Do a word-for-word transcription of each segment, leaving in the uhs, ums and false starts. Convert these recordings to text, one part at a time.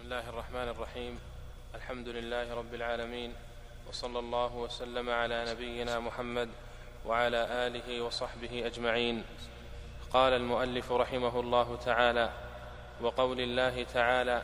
الله الرحمن الرحيم. الحمد لله رب العالمين، وصلى الله وسلم على نبينا محمد وعلى آله وصحبه أجمعين. قال المؤلف رحمه الله تعالى: وقول الله تعالى: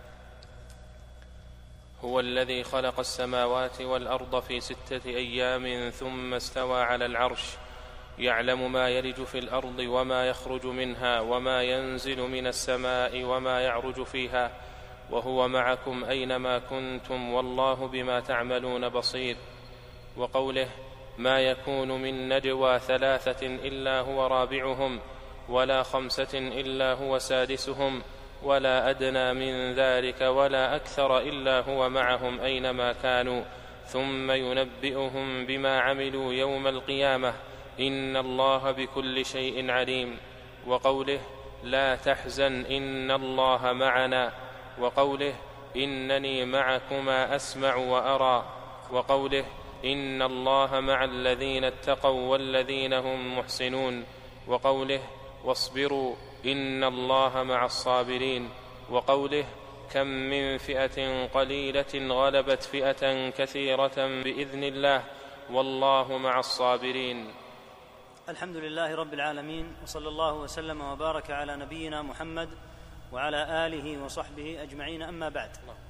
هو الذي خلق السماوات والأرض في ستة أيام ثم استوى على العرش يعلم ما يلج في الأرض وما يخرج منها وما ينزل من السماء وما يعرج فيها وهو معكم أينما كنتم والله بما تعملون بصير. وقوله: ما يكون من نجوى ثلاثة إلا هو رابعهم ولا خمسة إلا هو سادسهم ولا أدنى من ذلك ولا أكثر إلا هو معهم أينما كانوا ثم ينبئهم بما عملوا يوم القيامة إن الله بكل شيء عليم. وقوله: لا تحزن إن الله معنا. وقوله: إنني معكما أسمع وأرى. وقوله: إن الله مع الذين اتقوا والذين هم محسنون. وقوله: واصبروا إن الله مع الصابرين. وقوله: كم من فئة قليلة غلبت فئة كثيرة بإذن الله والله مع الصابرين. الحمد لله رب العالمين، وصلى الله وسلم وبارك على نبينا محمد وعلى آله وصحبه أجمعين. أما بعد،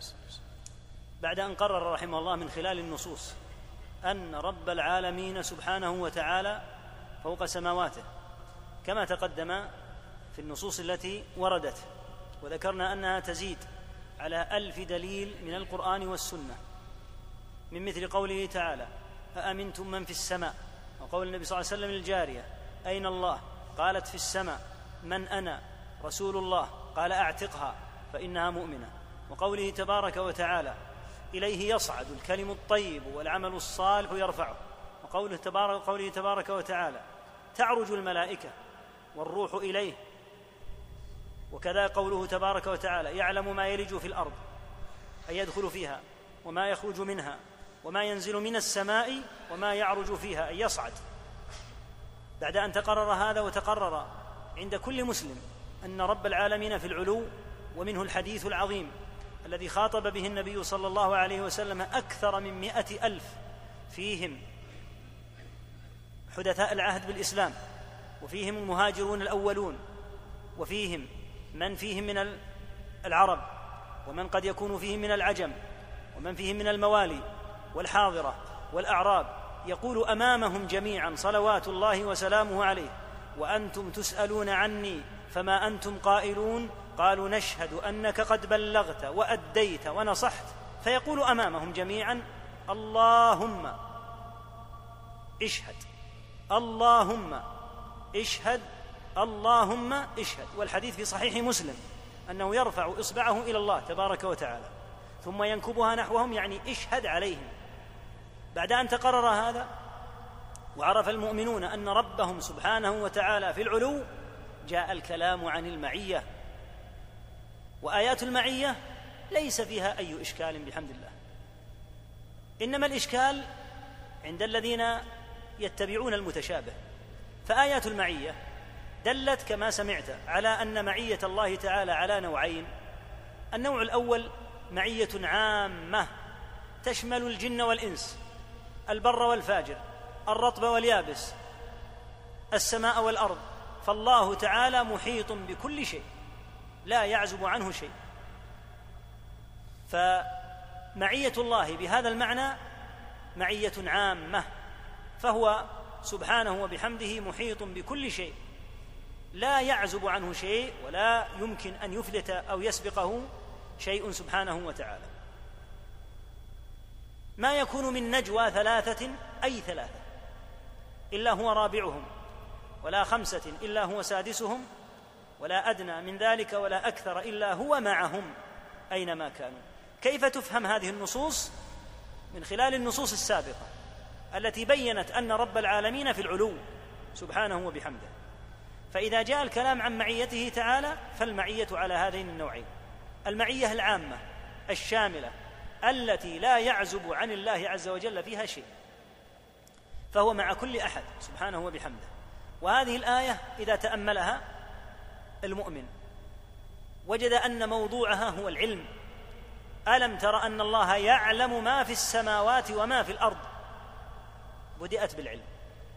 بعد أن قرر رحمه الله من خلال النصوص أن رب العالمين سبحانه وتعالى فوق سماواته كما تقدم في النصوص التي وردت، وذكرنا أنها تزيد على ألف دليل من القرآن والسنة، من مثل قوله تعالى: أأمنتم من في السماء، وقول النبي صلى الله عليه وسلم للجارية: أين الله؟ قالت: في السماء. من أنا؟ رسول الله. قال: أعتقها فإنها مؤمنة. وقوله تبارك وتعالى: إليه يصعد الكلم الطيب والعمل الصالح يرفعه. وقوله تبارك, قوله تبارك وتعالى: تعرج الملائكة والروح إليه. وكذا قوله تبارك وتعالى: يعلم ما يلج في الأرض أي يدخل فيها وما يخرج منها وما ينزل من السماء وما يعرج فيها أي يصعد. بعد أن تقرر هذا وتقرر عند كل مسلم أن رب العالمين في العلو، ومنه الحديث العظيم الذي خاطب به النبي صلى الله عليه وسلم أكثر من مئة ألف، فيهم حدثاء العهد بالإسلام، وفيهم المهاجرون الأولون، وفيهم من فيهم من العرب، ومن قد يكون فيهم من العجم، ومن فيهم من الموالي والحاضرة والأعراب، يقول أمامهم جميعا صلوات الله وسلامه عليه: وأنتم تسألون عني فما أنتم قائلون؟ قالوا: نشهد أنك قد بلغت وأديت ونصحت. فيقول أمامهم جميعا: اللهم اشهد، اللهم اشهد، اللهم اشهد. والحديث في صحيح مسلم أنه يرفع إصبعه إلى الله تبارك وتعالى ثم ينكبها نحوهم، يعني اشهد عليهم. بعد أن تقرر هذا وعرف المؤمنون أن ربهم سبحانه وتعالى في العلو، جاء الكلام عن المعية. وآيات المعية ليس فيها أي إشكال بحمد الله، إنما الإشكال عند الذين يتبعون المتشابه. فآيات المعية دلت كما سمعت على أن معية الله تعالى على نوعين: النوع الأول معية عامة تشمل الجن والإنس، البر والفاجر، الرطب واليابس، السماء والأرض، فالله تعالى محيط بكل شيء لا يعزب عنه شيء. فمعية الله بهذا المعنى معية عامة، فهو سبحانه وبحمده محيط بكل شيء لا يعزب عنه شيء ولا يمكن أن يفلت أو يسبقه شيء سبحانه وتعالى. ما يكون من نجوى ثلاثة أي ثلاثة إلا هو رابعهم ولا خمسة إلا هو سادسهم ولا أدنى من ذلك ولا أكثر إلا هو معهم أينما كانوا. كيف تفهم هذه النصوص؟ من خلال النصوص السابقة التي بيّنت أن رب العالمين في العلو سبحانه وبحمده. فإذا جاء الكلام عن معيته تعالى فالمعية على هذين النوعين: المعية العامة الشاملة التي لا يعزب عن الله عز وجل فيها شيء، فهو مع كل أحد سبحانه وبحمده. وهذه الآية إذا تأملها المؤمن وجد أن موضوعها هو العلم ألم تر أن الله يعلم ما في السماوات وما في الأرض. بدأت بالعلم.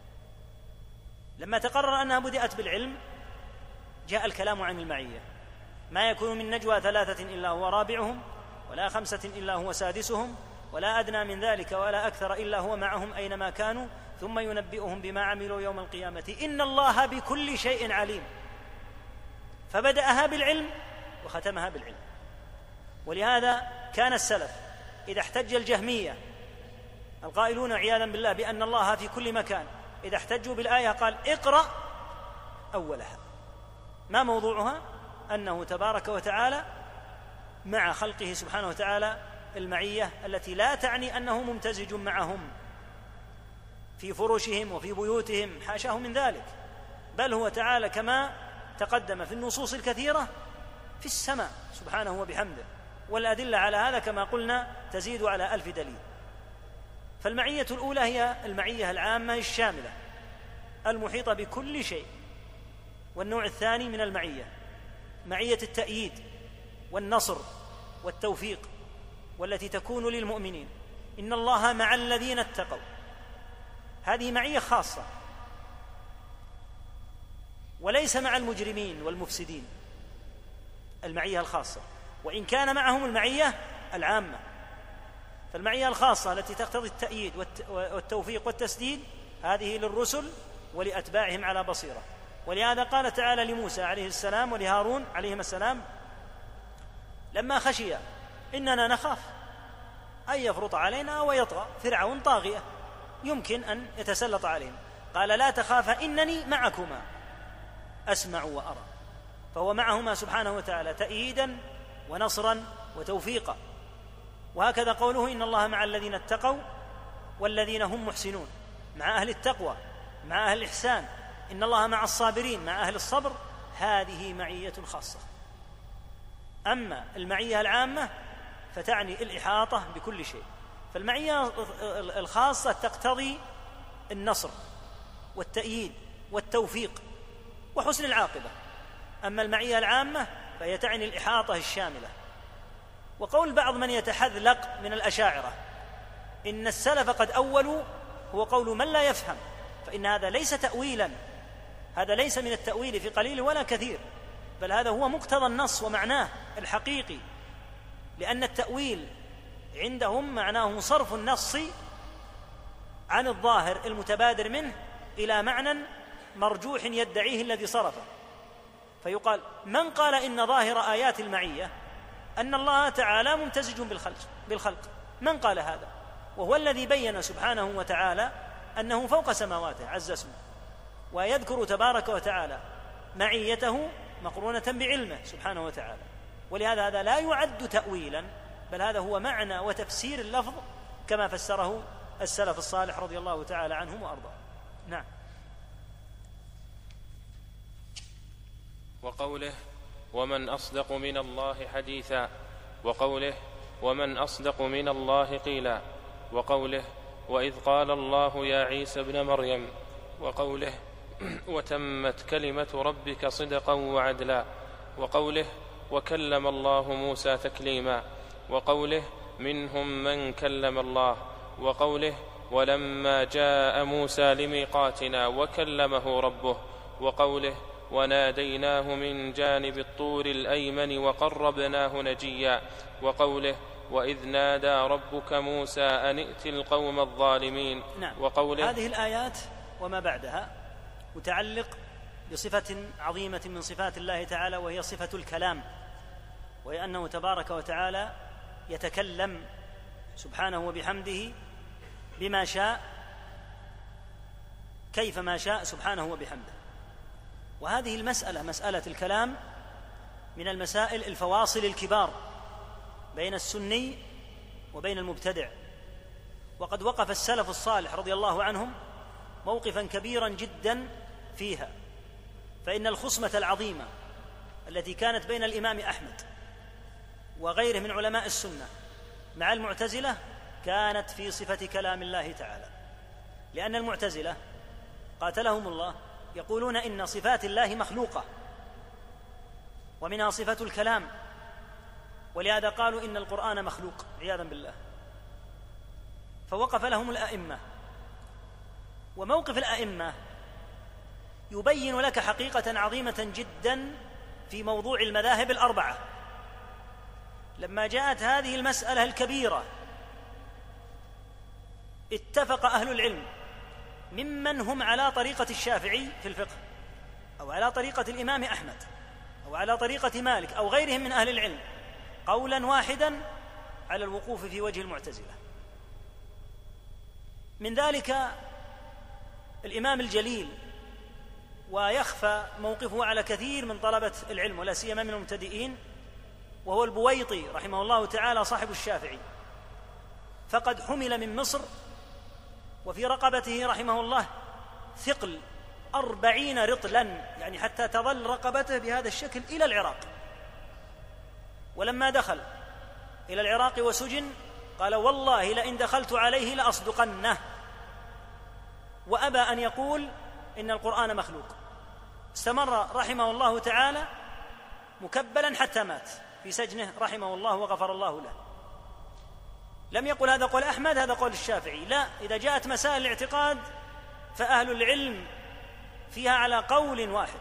لما تقرر أنها بدأت بالعلم جاء الكلام عن المعية. ما يكون من نجوى ثلاثة إلا هو رابعهم ولا خمسة إلا هو سادسهم ولا أدنى من ذلك ولا أكثر إلا هو معهم أينما كانوا ثم ينبئهم بما عملوا يوم القيامة إن الله بكل شيء عليم. فبدأها بالعلم وختمها بالعلم. ولهذا كان السلف إذا احتج الجهمية القائلون عياذا بالله بأن الله في كل مكان إذا احتجوا بالآية قال اقرأ أولها. ما موضوعها؟ أنه تبارك وتعالى مع خلقه سبحانه وتعالى المعية التي لا تعني أنه ممتزج معهم في فرشهم وفي بيوتهم، حاشاه من ذلك، بل هو تعالى كما تقدم في النصوص الكثيرة في السماء سبحانه وبحمده، والأدلة على هذا كما قلنا تزيد على ألف دليل. فالمعية الأولى هي المعية العامة الشاملة المحيطة بكل شيء. والنوع الثاني من المعية معية التأييد والنصر والتوفيق، والتي تكون للمؤمنين. إن الله مع الذين اتقوا. هذه معية خاصة وليس مع المجرمين والمفسدين، المعية الخاصة، وإن كان معهم المعية العامة. فالمعية الخاصة التي تقتضي التأييد والتوفيق والتسديد هذه للرسل ولأتباعهم على بصيرة. ولهذا قال تعالى لموسى عليه السلام ولهارون عليهما السلام لما خشيا إننا نخاف أن يفرط علينا ويطغى فرعون طاغية يمكن أن يتسلط عليهم، قال لا تخافا إنني معكما أسمع وأرى. فهو معهما سبحانه وتعالى تأييدا ونصرا وتوفيقا. وهكذا قوله إن الله مع الذين اتقوا والذين هم محسنون، مع أهل التقوى مع أهل الإحسان. إن الله مع الصابرين مع أهل الصبر. هذه معية خاصة. أما المعية العامة فتعني الإحاطة بكل شيء. فالمعية الخاصة تقتضي النصر والتأييد والتوفيق وحسن العاقبة. أما المعية العامة فهي تعني الإحاطة الشاملة. وقول بعض من يتحذلق من الأشاعرة إن السلف قد أولوا هو قول من لا يفهم، فإن هذا ليس تأويلا، هذا ليس من التأويل في قليل ولا كثير، بل هذا هو مقتضى النص ومعناه الحقيقي. لأن التأويل عندهم معناه صرف النص عن الظاهر المتبادر منه إلى معنى مرجوح يدعيه الذي صرفه. فيقال من قال إن ظاهر آيات المعية أن الله تعالى ممتزج بالخلق بالخلق من قال هذا؟ وهو الذي بين سبحانه وتعالى أنه فوق سماواته عز اسمه، ويذكر تبارك وتعالى معيته مقرونة بعلمه سبحانه وتعالى. ولهذا هذا لا يعد تأويلا، بل هذا هو معنى وتفسير اللفظ كما فسره السلف الصالح رضي الله تعالى عنهم وأرضاهم. نعم. وقوله ومن أصدق من الله حديثا، وقوله ومن أصدق من الله قيلا، وقوله وإذ قال الله يا عيسى ابن مريم، وقوله وتمت كلمة ربك صدقا وعدلا، وقوله وكلم الله موسى تكليما، وقوله منهم من كلم الله، وقوله ولما جاء موسى لميقاتنا وكلمه ربه، وقوله وناديناه من جانب الطور الأيمن وقربناه نجيا، وقوله وإذ نادى ربك موسى أن ائت القوم الظالمين. نعم. وقوله هذه الآيات وما بعدها متعلق بصفة عظيمة من صفات الله تعالى، وهي صفة الكلام، وهي أنه تبارك وتعالى يتكلم سبحانه وبحمده بما شاء كيفما شاء سبحانه وبحمده. وهذه المسألة مسألة الكلام من المسائل الفواصل الكبار بين السني وبين المبتدع. وقد وقف السلف الصالح رضي الله عنهم موقفا كبيرا جدا فيها. فإن الخصمة العظيمة التي كانت بين الإمام أحمد وغيره من علماء السنة مع المعتزلة كانت في صفة كلام الله تعالى. لأن المعتزلة قاتلهم الله يقولون إن صفات الله مخلوقة، ومنها صفة الكلام، ولهذا قالوا إن القرآن مخلوق عياذا بالله. فوقف لهم الأئمة، وموقف الأئمة يبين لك حقيقة عظيمة جدا في موضوع المذاهب الأربعة. لما جاءت هذه المسألة الكبيرة اتفق أهل العلم ممن هم على طريقة الشافعي في الفقه أو على طريقة الإمام أحمد أو على طريقة مالك أو غيرهم من أهل العلم قولا واحدا على الوقوف في وجه المعتزلة. من ذلك الإمام الجليل، ويخفى موقفه على كثير من طلبة العلم ولا سيما من المبتدئين، وهو البويطي رحمه الله تعالى صاحب الشافعي، فقد حمل من مصر وفي رقبته رحمه الله ثقل أربعين رطلا، يعني حتى تظل رقبته بهذا الشكل إلى العراق. ولما دخل إلى العراق وسجن قال: والله لئن دخلت عليه لأصدقنه، وأبى أن يقول إن القرآن مخلوق. استمر رحمه الله تعالى مكبلا حتى مات في سجنه رحمه الله وغفر الله له. لم يقل هذا قول أحمد هذا قول الشافعي، لا، إذا جاءت مسائل الاعتقاد فأهل العلم فيها على قول واحد.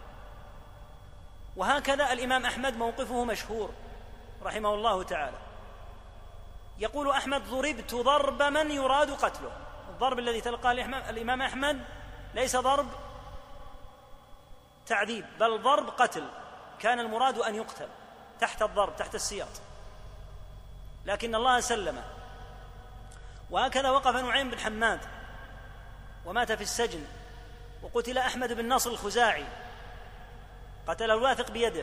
وهكذا الإمام أحمد موقفه مشهور رحمه الله تعالى. يقول أحمد: ضربت ضرب من يراد قتله. الضرب الذي تلقاه الإمام أحمد ليس ضرب تعذيب، بل ضرب قتل، كان المراد أن يقتل تحت الضرب تحت السياط، لكن الله سلمه. وهكذا وقف نعيم بن حماد ومات في السجن، وقتل أحمد بن نصر الخزاعي قتله الواثق بيده.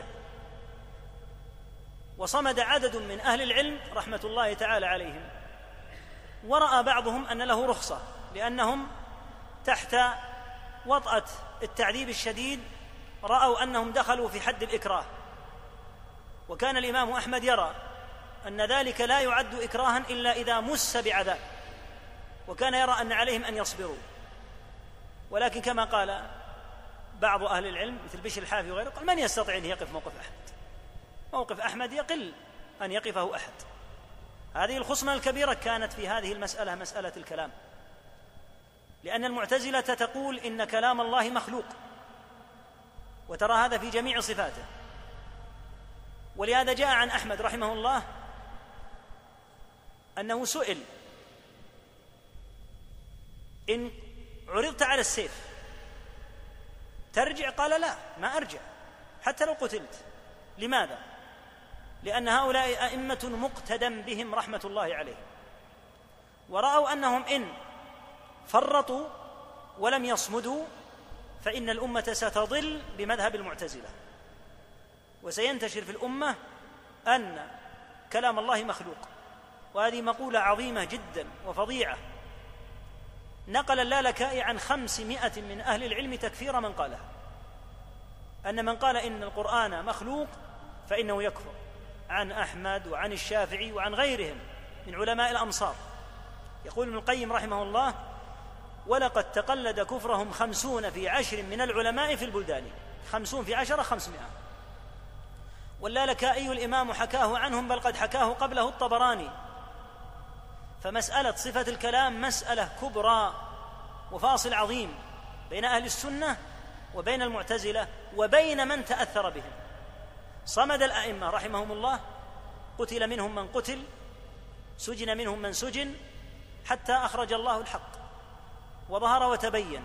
وصمد عدد من أهل العلم رحمة الله تعالى عليهم، ورأى بعضهم أن له رخصة، لأنهم تحت وطأة التعذيب الشديد رأوا أنهم دخلوا في حد الإكراه. وكان الإمام أحمد يرى أن ذلك لا يعد إكراها إلا إذا مس بعذاب، وكان يرى أن عليهم أن يصبروا. ولكن كما قال بعض أهل العلم مثل بشر الحافي وغيره، قال: من يستطيع أن يقف موقف أحمد؟ موقف أحمد يقل أن يقفه أحد. هذه الخصمة الكبيرة كانت في هذه المسألة، مسألة الكلام، لأن المعتزلة تقول إن كلام الله مخلوق، وترى هذا في جميع صفاته. ولهذا جاء عن أحمد رحمه الله أنه سئل: إن عرضت على السيف ترجع؟ قال: لا، ما أرجع حتى لو قتلت. لماذا؟ لأن هؤلاء أئمة مقتدى بهم رحمة الله عليهم، ورأوا أنهم إن فرطوا ولم يصمدوا فإن الأمة ستضل بمذهب المعتزلة، وسينتشر في الأمة أن كلام الله مخلوق. وهذه مقولة عظيمة جدا وفظيعة. نقل اللالكائي عن خمسمائة من أهل العلم تكفير من قالها، أن من قال إن القرآن مخلوق فإنه يكفر، عن أحمد وعن الشافعي وعن غيرهم من علماء الأمصار. يقول ابن القيم رحمه الله: ولقد تقلد كفرهم خمسون في عشر من العلماء في البلدان. خمسون في عشرة خمسمائة. واللالكائي الإمام حكاه عنهم، بل قد حكاه قبله الطبراني. فمسألة صفة الكلام مسألة كبرى وفاصل عظيم بين أهل السنة وبين المعتزلة وبين من تأثر بهم. صمد الأئمة رحمهم الله، قتل منهم من قتل، سجن منهم من سجن، حتى أخرج الله الحق وظهر وتبين.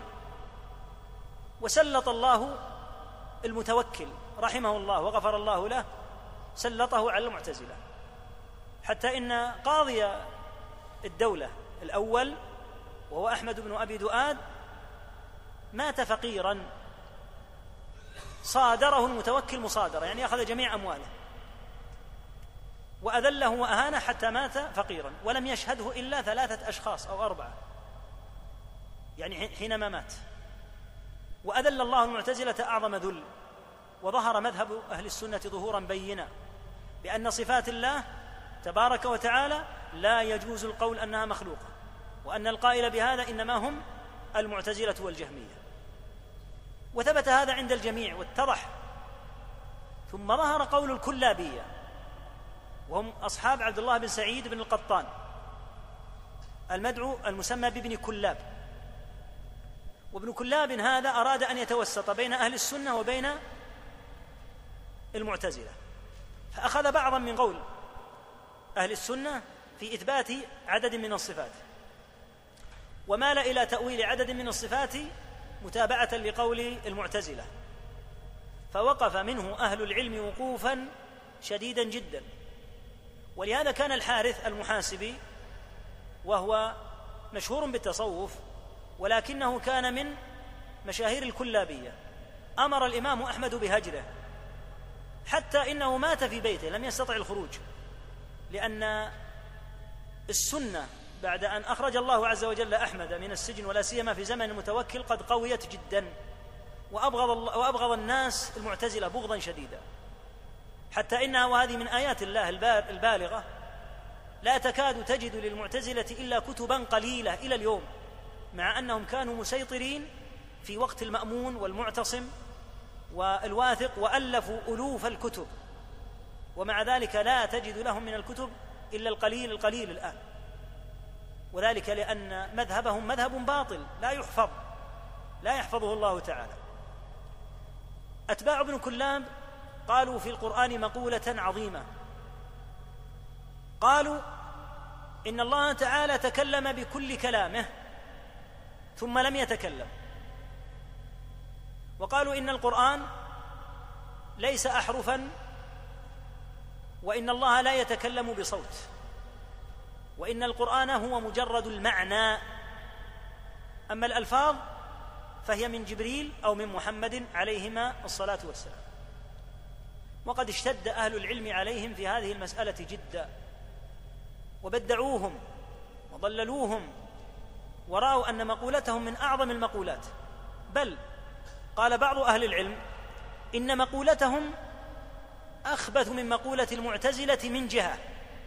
وسلط الله المتوكل رحمه الله وغفر الله له، سلطه على المعتزلة، حتى إن قاضي الدولة الأول وهو أحمد بن أبي دؤاد مات فقيرا، صادره المتوكل مصادرة، يعني أخذ جميع أمواله وأذله وأهانه حتى مات فقيرا، ولم يشهده إلا ثلاثة أشخاص أو أربعة، يعني حينما مات. وأذل الله المعتزلة أعظم ذل، وظهر مذهب أهل السنة ظهورا بينا بأن صفات الله تبارك وتعالى لا يجوز القول أنها مخلوقة، وأن القائل بهذا إنما هم المعتزلة والجهمية. وثبت هذا عند الجميع واتضح. ثم ظهر قول الكلابية وهم أصحاب عبد الله بن سعيد بن القطان المدعو المسمى بابن كلاب. وابن كلاب هذا أراد أن يتوسط بين أهل السنة وبين المعتزلة، فأخذ بعضا من قول أهل السنة في إثبات عدد من الصفات، ومال إلى تأويل عدد من الصفات متابعة لقول المعتزلة، فوقف منه أهل العلم وقوفا شديدا جدا. ولهذا كان الحارث المحاسبي، وهو مشهور بالتصوف ولكنه كان من مشاهير الكلابية، أمر الإمام أحمد بهجره، حتى إنه مات في بيته لم يستطع الخروج، لأن السنة بعد أن أخرج الله عز وجل أحمد من السجن ولا سيما في زمن المتوكل قد قويت جدا، وأبغض, الله وأبغض الناس المعتزلة بغضا شديدا، حتى إنها وهذه من آيات الله البالغة لا تكاد تجد للمعتزلة إلا كتبا قليلة إلى اليوم، مع أنهم كانوا مسيطرين في وقت المأمون والمعتصم والواثق وألفوا ألوف الكتب، ومع ذلك لا تجد لهم من الكتب إلا القليل القليل الآن، وذلك لأن مذهبهم مذهب باطل لا يحفظ لا يحفظه الله تعالى. أتباع ابن كلاب قالوا في القرآن مقولة عظيمة، قالوا إن الله تعالى تكلم بكل كلامه ثم لم يتكلم، وقالوا إن القرآن ليس أحرفا، وإن الله لا يتكلم بصوت، وإن القرآن هو مجرد المعنى، أما الألفاظ فهي من جبريل أو من محمد عليهما الصلاة والسلام. وقد اشتد أهل العلم عليهم في هذه المسألة جدا، وبدعوهم وضللوهم، ورأوا أن مقولتهم من أعظم المقولات، بل قال بعض أهل العلم إن مقولتهم أخبث من مقولة المعتزلة من جهة،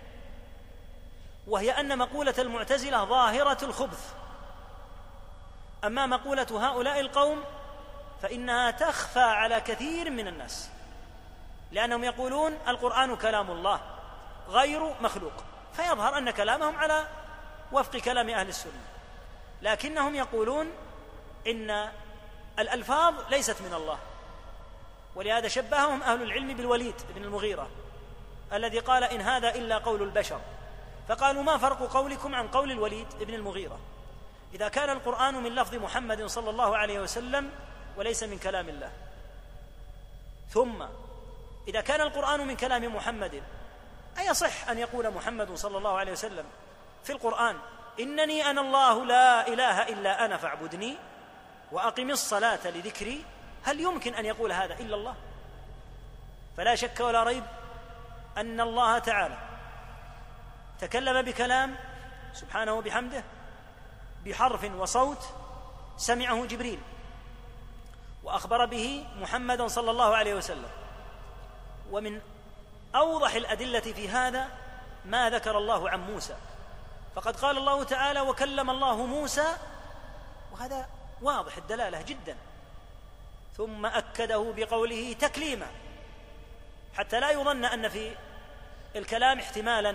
وهي أن مقولة المعتزلة ظاهرة الخبث، أما مقولة هؤلاء القوم فإنها تخفى على كثير من الناس، لأنهم يقولون القرآن كلام الله غير مخلوق، فيظهر أن كلامهم على وفق كلام أهل السنة، لكنهم يقولون إن الألفاظ ليست من الله. ولهذا شبههم أهل العلم بالوليد بن المغيرة الذي قال إن هذا إلا قول البشر، فقالوا ما فرق قولكم عن قول الوليد بن المغيرة إذا كان القرآن من لفظ محمد صلى الله عليه وسلم وليس من كلام الله؟ ثم إذا كان القرآن من كلام محمد أيصح أن يقول محمد صلى الله عليه وسلم في القرآن إنني أنا الله لا إله إلا أنا فاعبدني وأقم الصلاة لذكري؟ هل يمكن أن يقول هذا إلا الله؟ فلا شك ولا ريب أن الله تعالى تكلم بكلام سبحانه وبحمده بحرف وصوت سمعه جبريل، وأخبر به محمدا صلى الله عليه وسلم. ومن أوضح الأدلة في هذا ما ذكر الله عن موسى، فقد قال الله تعالى وكلم الله موسى، وهذا واضح الدلالة جدا، ثم أكده بقوله تكليما، حتى لا يظن أن في الكلام احتمالا،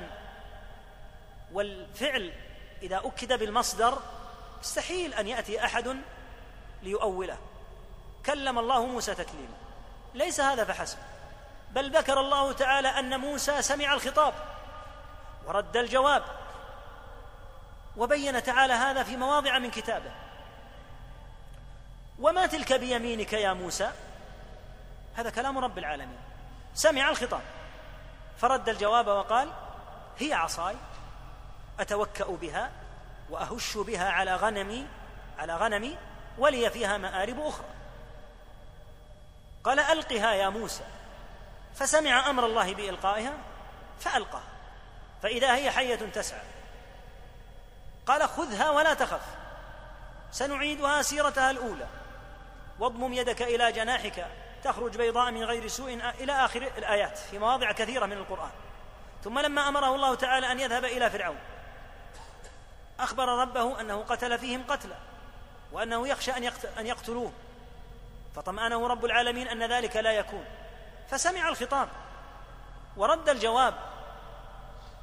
والفعل إذا أكد بالمصدر مستحيل أن يأتي أحد ليؤوله. كلم الله موسى تكليما، ليس هذا فحسب، بل ذكر الله تعالى أن موسى سمع الخطاب ورد الجواب، وبين تعالى هذا في مواضع من كتابه. وما تلك بيمينك يا موسى؟ هذا كلام رب العالمين، سمع الخطاب فرد الجواب وقال هي عصاي أتوكأ بها وأهش بها على غنمي على غنمي ولي فيها مآرب أخرى. قال ألقها يا موسى، فسمع أمر الله بإلقائها فألقاها فإذا هي حية تسعى. قال خذها ولا تخف سنعيدها سيرتها الأولى واضمم يدك إلى جناحك تخرج بيضاء من غير سوء إلى آخر الآيات في مواضع كثيرة من القرآن. ثم لما أمره الله تعالى أن يذهب إلى فرعون أخبر ربه أنه قتل فيهم قتلا وأنه يخشى أن يقتلوه، فطمأنه رب العالمين أن ذلك لا يكون، فسمع الخطاب ورد الجواب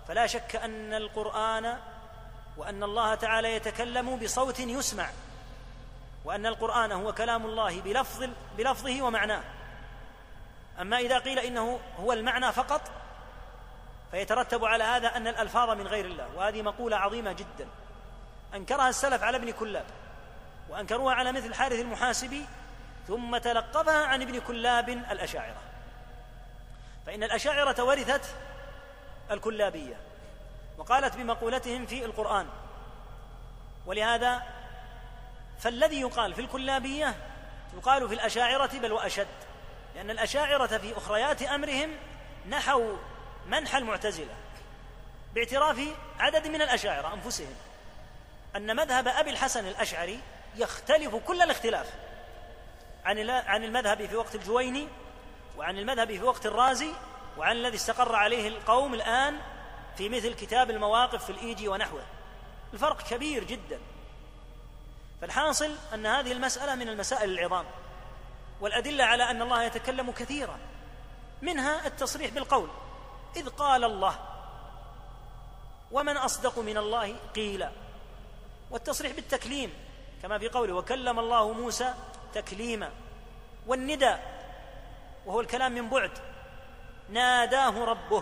فلا شك أن القرآن وأن الله تعالى يتكلم بصوت يسمع، وأن القرآن هو كلام الله بلفظ بلفظه ومعناه. أما إذا قيل إنه هو المعنى فقط فيترتب على هذا أن الألفاظ من غير الله، وهذه مقولة عظيمة جدا أنكرها السلف على ابن كلاب، وأنكروها على مثل الحارث المحاسبي، ثم تلقفها عن ابن كلاب الأشاعرة. فإن الأشاعرة ورثت الكلابية وقالت بمقولتهم في القرآن، ولهذا فالذي يقال في الكلابية يقال في الأشاعرة بل وأشد، لأن الأشاعرة في أخريات أمرهم نحوا منح المعتزلة، باعتراف عدد من الأشاعرة أنفسهم أن مذهب أبي الحسن الأشعري يختلف كل الاختلاف عن المذهب في وقت الجويني، وعن المذهب في وقت الرازي، وعن الذي استقر عليه القوم الآن في مثل كتاب المواقف في الإيجي ونحوه. الفرق كبير جدا. فالحاصل أن هذه المسألة من المسائل العظام، والأدلة على أن الله يتكلم كثيرا، منها التصريح بالقول، إذ قال الله ومن أصدق من الله قيلا، والتصريح بالتكليم كما في قوله وكلم الله موسى تكليما، والنداء وهو الكلام من بعد ناداه ربه،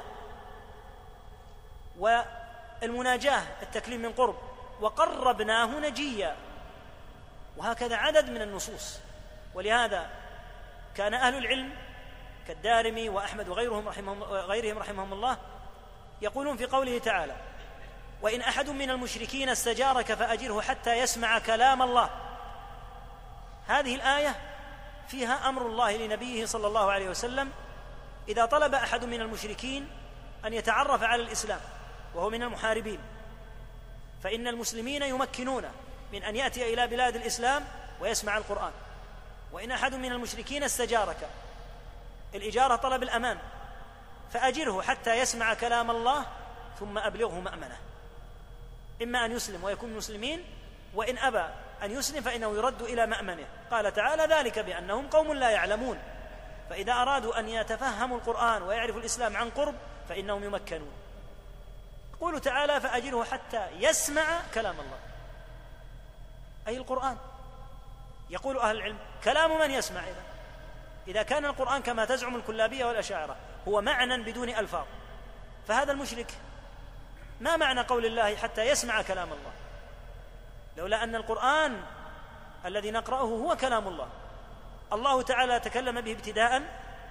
والمناجاة التكليم من قرب وقربناه نجيا، وهكذا عدد من النصوص. ولهذا كان أهل العلم كالدارمي وأحمد وغيرهم رحمهم, غيرهم رحمهم الله يقولون في قوله تعالى وإن أحد من المشركين استجارك فأجره حتى يسمع كلام الله، هذه الآية فيها أمر الله لنبيه صلى الله عليه وسلم إذا طلب أحد من المشركين أن يتعرف على الإسلام وهو من المحاربين، فإن المسلمين يمكنون من أن يأتي إلى بلاد الإسلام ويسمع القرآن. وإن أحد من المشركين استجارك، الإجارة طلب الأمان، فأجره حتى يسمع كلام الله ثم أبلغه مأمنه، إما أن يسلم ويكون مسلمين، وإن أبى أن يسلم فإنه يرد إلى مأمنه. قال تعالى ذلك بأنهم قوم لا يعلمون، فإذا أرادوا أن يتفهموا القرآن ويعرفوا الإسلام عن قرب فإنهم يمكنون. يقول تعالى فأجره حتى يسمع كلام الله، أي القرآن. يقول أهل العلم كلام من يسمع؟ إذا إذا كان القرآن كما تزعم الكلابية والأشاعرة هو معنى بدون ألفاظ، فهذا المشرك ما معنى قول الله حتى يسمع كلام الله؟ لولا أن القرآن الذي نقرأه هو كلام الله، الله تعالى تكلم به ابتداء،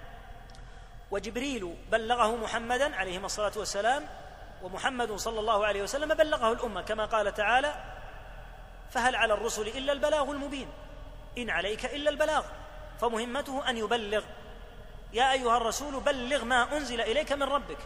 وجبريل بلغه محمدا عليه الصلاة والسلام، ومحمد صلى الله عليه وسلم بلغه الأمة، كما قال تعالى فهل على الرسل إلا البلاغ المبين إن عليك إلا البلاغ، فمهمته أن يبلغ. يا أيها الرسول بلغ ما أنزل إليك من ربك،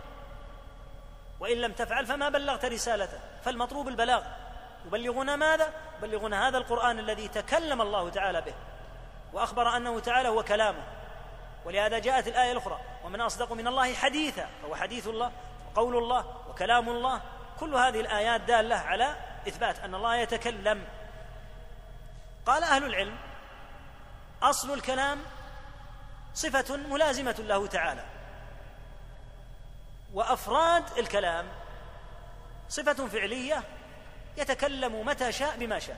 وإن لم تفعل فما بلغت رسالته، فالمطلوب البلاغ. يبلغنا ماذا؟ يبلغنا هذا القرآن الذي تكلم الله تعالى به وأخبر أنه تعالى هو كلامه. ولهذا جاءت الآية الأخرى ومن أصدق من الله حديثا، فهو حديث الله وقول الله وكلام الله. كل هذه الآيات دالة على إثبات أن الله يتكلم. قال أهل العلم أصل الكلام صفة ملازمة له تعالى، وأفراد الكلام صفة فعلية يتكلم متى شاء بما شاء.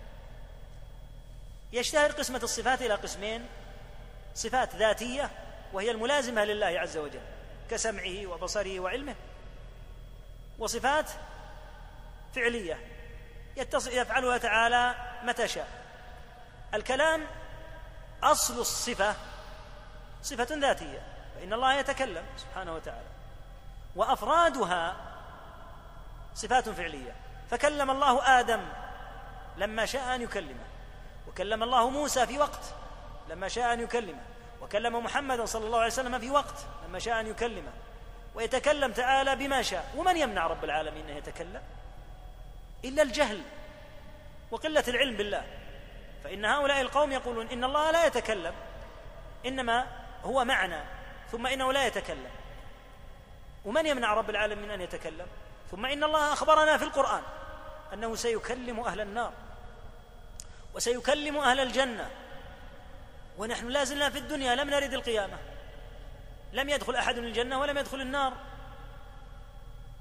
يشتهر قسمة الصفات إلى قسمين: صفات ذاتية وهي الملازمة لله عز وجل كسمعه وبصره وعلمه، وصفات فعلية يفعلها تعالى متى شاء. الكلام أصل الصفة صفة ذاتية، فإن الله يتكلم سبحانه وتعالى، وأفرادها صفات فعلية. فكلم الله آدم لما شاء أن يكلمه، وكلم الله موسى في وقت لما شاء أن يكلمه، وكلم محمدا صلى الله عليه وسلم في وقت لما شاء أن يكلمه، ويتكلم تعالى بما شاء. ومن يمنع رب العالمين أن يتكلم؟ إلا الجهل وقلة العلم بالله. فإن هؤلاء القوم يقولون إن الله لا يتكلم، إنما هو معنى، ثم إنه لا يتكلم. ومن يمنع رب العالمين أن يتكلم؟ ثم إن الله أخبرنا في القرآن أنه سيكلم أهل النار وسيكلم أهل الجنة، ونحن لا زلنا في الدنيا لم نرد القيامة، لم يدخل أحد الجنة ولم يدخل النار.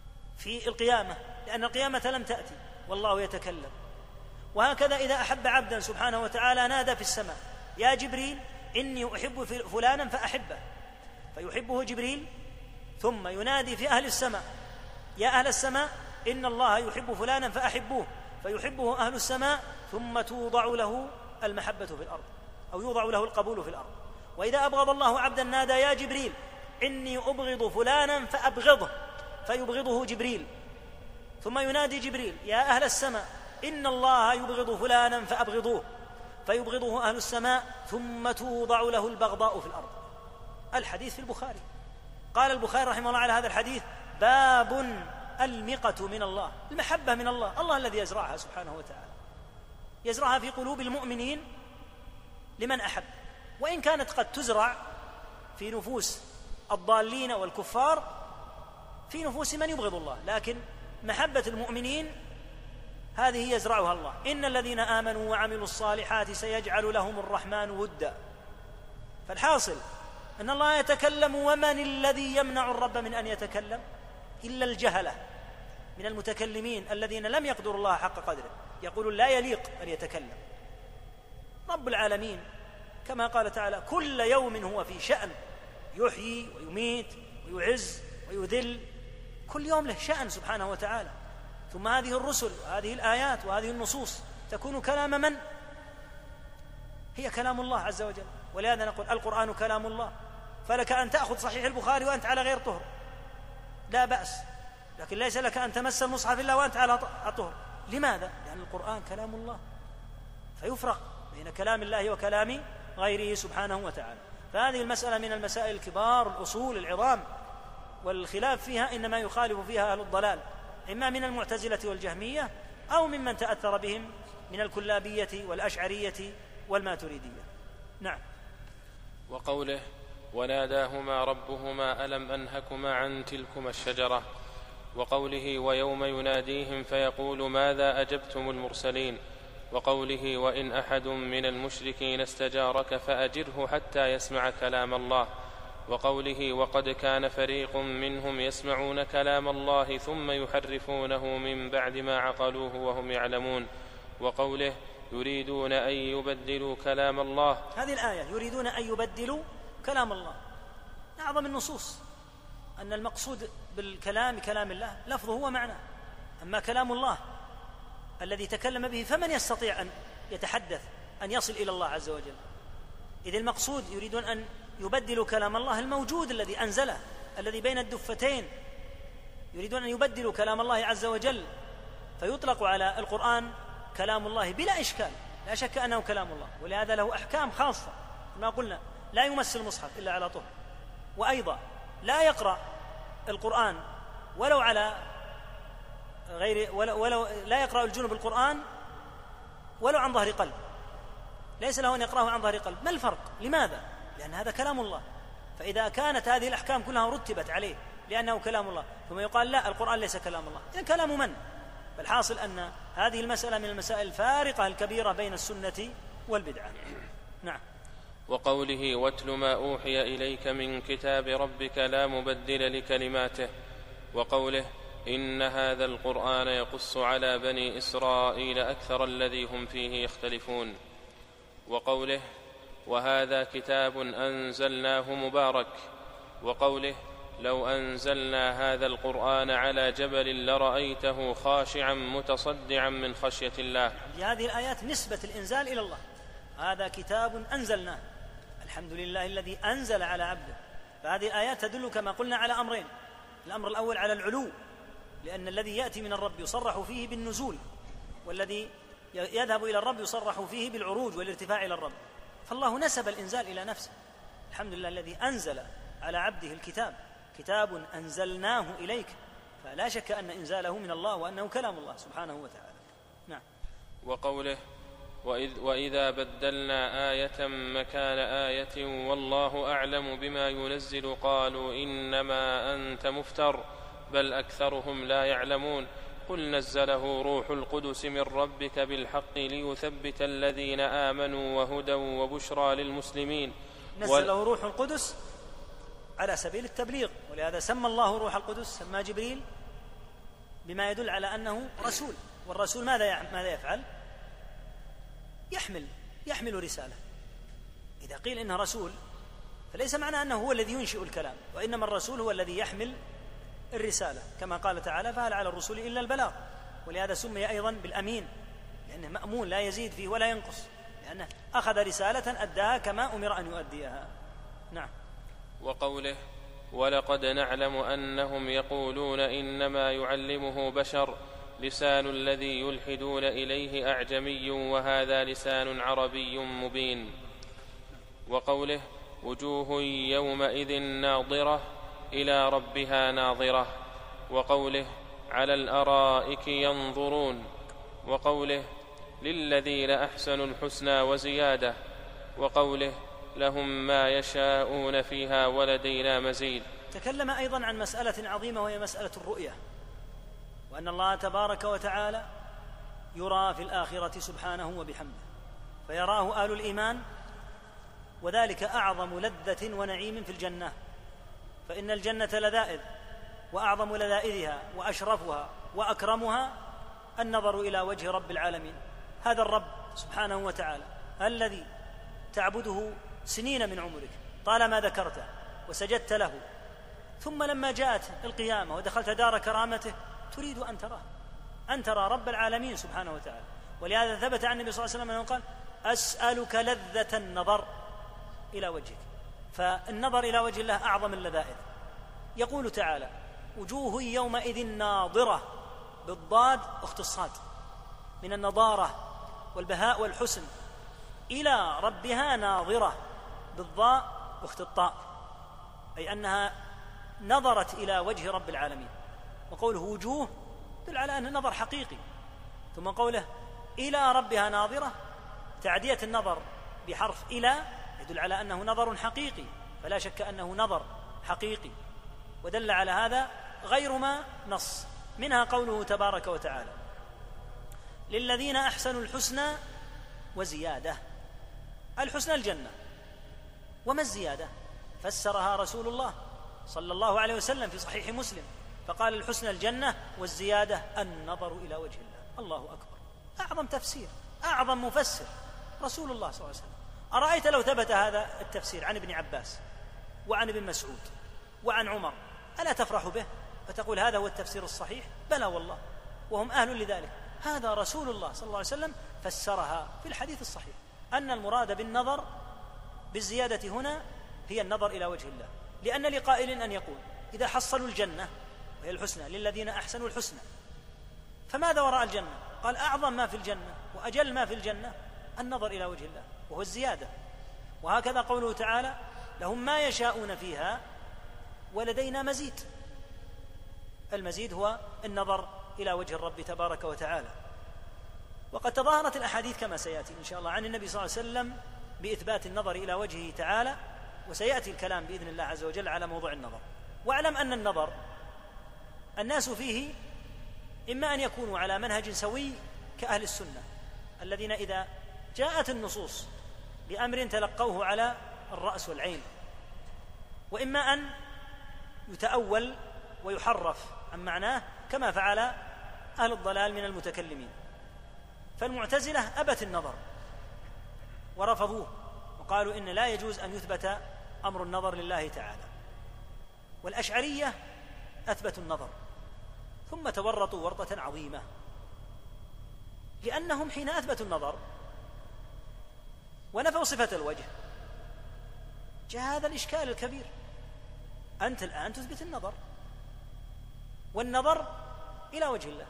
في القيامة، لأن القيامة لم تأتي والله يتكلم. وهكذا إذا أحب عبدا سبحانه وتعالى نادى في السماء: يا جبريل إني أحب فلانا فأحبه، فيحبه جبريل، ثم ينادي في أهل السماء: يا أهل السماء إن الله يحب فلانا فأحبوه، فيحبه أهل السماء، ثم توضع له المحبة في الأرض، أو يوضع له القبول في الأرض. وإذا أبغض الله عبدا نادى: يا جبريل إني أبغض فلانا فأبغضه، فيبغضه جبريل، ثم ينادي جبريل: يا أهل السماء إن الله يبغض فلانا فأبغضوه، فيبغضه أهل السماء، ثم توضع له البغضاء في الأرض. الحديث في البخاري. قال البخاري رحمه الله على هذا الحديث: باب المقة من الله، المحبة من الله، الله الذي يزرعها سبحانه وتعالى، يزرعها في قلوب المؤمنين لمن أحب، وإن كانت قد تزرع في نفوس الضالين والكفار، في نفوس من يبغض الله، لكن محبة المؤمنين هذه يزرعها الله. إن الذين آمنوا وعملوا الصالحات سيجعل لهم الرحمن ودا. فالحاصل أن الله يتكلم، ومن الذي يمنع الرب من أن يتكلم؟ إلا الجهلة من المتكلمين الذين لم يقدروا الله حق قدره، يقولون لا يليق أن يتكلم. رب العالمين كما قال تعالى: كل يوم هو في شأن، يحيي ويميت ويعز ويذل، كل يوم له شأن سبحانه وتعالى. ثم هذه الرسل وهذه الآيات وهذه النصوص تكون كلام من؟ هي كلام الله عز وجل. ولهذا نقول القرآن كلام الله، فلك أن تأخذ صحيح البخاري وأنت على غير طهر، لا بأس، لكن ليس لك أن تمس المصحف إلا وأنت على طهر. لماذا؟ لأن القرآن كلام الله، فيفرق بين كلام الله وكلام غيره سبحانه وتعالى. فهذه المسألة من المسائل الكبار، الأصول العظام، والخلاف فيها إنما يخالف فيها أهل الضلال، إما من المعتزلة والجهمية، أو ممن تأثر بهم من الكلابية والأشعرية والماتريدية. نعم. وقوله: وناداهما ربهما ألم أنهكما عن تلكما الشجرة. وقوله: ويوم يناديهم فيقول ماذا أجبتم المرسلين. وقوله: وإن أحد من المشركين استجارك فأجره حتى يسمع كلام الله. وقوله: وقد كان فريق منهم يسمعون كلام الله ثم يحرفونه من بعد ما عقلوه وهم يعلمون. وقوله: يريدون أن يبدلوا كلام الله. هذه الآية يريدون أن يبدلوا كلام الله، أعظم النصوص أن المقصود بالكلام كلام الله لفظه ومعناه، أما كلام الله الذي تكلم به فمن يستطيع أن يتحدث أن يصل إلى الله عز وجل؟ إذ المقصود يريدون أن يبدلوا كلام الله الموجود الذي أنزله، الذي بين الدفتين، يريدون أن يبدلوا كلام الله عز وجل، فيطلق على القرآن كلام الله بلا إشكال، لا شك أنه كلام الله، ولهذا له أحكام خاصة كما قلنا: لا يمس المصحف إلا على طهر، وأيضا لا يقرأ القرآن ولو على غير ولو, ولو لا يقرأ الجنب القرآن ولو عن ظهر قلب، ليس له أن يقرأه عن ظهر قلب. ما الفرق؟ لماذا؟ لأن هذا كلام الله. فإذا كانت هذه الأحكام كلها رتبت عليه لأنه كلام الله، ثم يقال لا القرآن ليس كلام الله، إذن كلام من؟ فالحاصل أن هذه المسألة من المسائل الفارقة الكبيرة بين السنة والبدعة. نعم. وقوله: واتل ما أوحي إليك من كتاب ربك لا مبدل لكلماته. وقوله: إن هذا القرآن يقص على بني إسرائيل أكثر الذي هم فيه يختلفون. وقوله: وهذا كتاب أنزلناه مبارك. وقوله: لو أنزلنا هذا القرآن على جبل لرأيته خاشعا متصدعا من خشية الله. هذه الآيات نسبة الإنزال إلى الله، هذا كتاب أنزلناه، الحمد لله الذي أنزل على عبده. فهذه الآيات تدل كما قلنا على أمرين: الأمر الأول على العلو، لأن الذي يأتي من الرب يصرح فيه بالنزول، والذي يذهب إلى الرب يصرح فيه بالعروج والارتفاع إلى الرب، فالله نسب الإنزال إلى نفسه. الحمد لله الذي أنزل على عبده الكتاب، كتاب أنزلناه إليك، فلا شك أن إنزاله من الله وأنه كلام الله سبحانه وتعالى. نعم. وقوله: وإذ وإذا بدلنا آية مكان آية والله أعلم بما ينزل قالوا إنما أنت مفتر بل أكثرهم لا يعلمون. قل نزله روح القدس من ربك بالحق ليثبت الذين آمنوا وهدى وبشرى للمسلمين. نزله روح القدس على سبيل التبليغ، ولهذا سمى الله روح القدس، سمى جبريل بما يدل على أنه رسول. والرسول ماذا ماذا يفعل؟ يحمل يحمل رسالة. إذا قيل إنه رسول فليس معنى أنه هو الذي ينشئ الكلام، وإنما الرسول هو الذي يحمل الرسالة، كما قال تعالى: فهل على الرسول إلا البلاغ. ولهذا سمي أيضا بالأمين، لأنه مأمون لا يزيد فيه ولا ينقص، لأنه أخذ رسالة أداها كما أمر أن يؤديها. نعم. وقوله: ولقد نعلم أنهم يقولون إنما يعلمه بشر لسان الذي يلحدون إليه أعجمي وهذا لسان عربي مبين. وقوله: وجوه يومئذ ناظرة إلى ربها ناظرة. وقوله: على الأرائك ينظرون. وقوله: للذين أحسنوا الحسنى وزيادة. وقوله: لهم ما يشاءون فيها ولدينا مزيد. تكلم أيضا عن مسألة عظيمة وهي مسألة الرؤية، وأن الله تبارك وتعالى يرى في الآخرة سبحانه وبحمده، فيراه أهل الإيمان، وذلك أعظم لذة ونعيم في الجنة، فإن الجنة لذائذ، وأعظم لذائذها وأشرفها وأكرمها النظر إلى وجه رب العالمين. هذا الرب سبحانه وتعالى الذي تعبده سنين من عمرك طالما ذكرته وسجدت له، ثم لما جاءت القيامة ودخلت دار كرامته تريد أن تراه، أن ترى رب العالمين سبحانه وتعالى. ولهذا ثبت عن النبي صلى الله عليه وسلم أنه قال: أسألك لذة النظر إلى وجهك. فالنظر إلى وجه الله أعظم اللذائذ. يقول تعالى: وجوه يومئذ ناظرة، بالضاد أخت الصاد، من النضارة والبهاء والحسن، إلى ربها ناظرة، بالضاء أخت الطاء، أي أنها نظرت إلى وجه رب العالمين. وقوله وجوه يدل على أنه نظر حقيقي. ثم قوله إلى ربها ناظرة، تعدية النظر بحرف إلى يدل على أنه نظر حقيقي، فلا شك أنه نظر حقيقي. ودل على هذا غير ما نص، منها قوله تبارك وتعالى: للذين أحسنوا الحسنى وزيادة. الحسنى الجنة، وما الزيادة؟ فسرها رسول الله صلى الله عليه وسلم في صحيح مسلم فقال: الحسنى الجنة والزيادة النظر إلى وجه الله. الله أكبر، أعظم تفسير، أعظم مفسر رسول الله صلى الله عليه وسلم. أرأيت لو ثبت هذا التفسير عن ابن عباس وعن ابن مسعود وعن عمر، ألا تفرح به فتقول هذا هو التفسير الصحيح؟ بلى والله، وهم أهل لذلك. هذا رسول الله صلى الله عليه وسلم فسرها في الحديث الصحيح أن المراد بالنظر بالزيادة هنا هي النظر إلى وجه الله، لأن لقائل أن يقول: إذا حصلوا الجنة وهي الحسنى للذين أحسنوا الحسنى، فماذا وراء الجنة؟ قال: أعظم ما في الجنة وأجل ما في الجنة النظر إلى وجه الله وهو الزيادة. وهكذا قوله تعالى: لهم ما يشاءون فيها ولدينا مزيد. المزيد هو النظر إلى وجه الرب تبارك وتعالى. وقد تظاهرت الأحاديث كما سيأتي إن شاء الله عن النبي صلى الله عليه وسلم بإثبات النظر إلى وجهه تعالى، وسيأتي الكلام بإذن الله عز وجل على موضوع النظر. واعلم أن النظر الناس فيه إما أن يكونوا على منهج سوي كأهل السنة الذين إذا جاءت النصوص بأمر تلقوه على الرأس والعين، وإما أن يتأول ويحرف عن معناه كما فعل أهل الضلال من المتكلمين. فالمعتزلة أبت النظر ورفضوه وقالوا إن لا يجوز أن يثبت أمر النظر لله تعالى، والأشعرية أثبتوا النظر ثم تورطوا ورطة عظيمة، لأنهم حين أثبتوا النظر ونفوا صفة الوجه جاء هذا الإشكال الكبير: أنت الآن تثبت النظر، والنظر إلى وجه الله،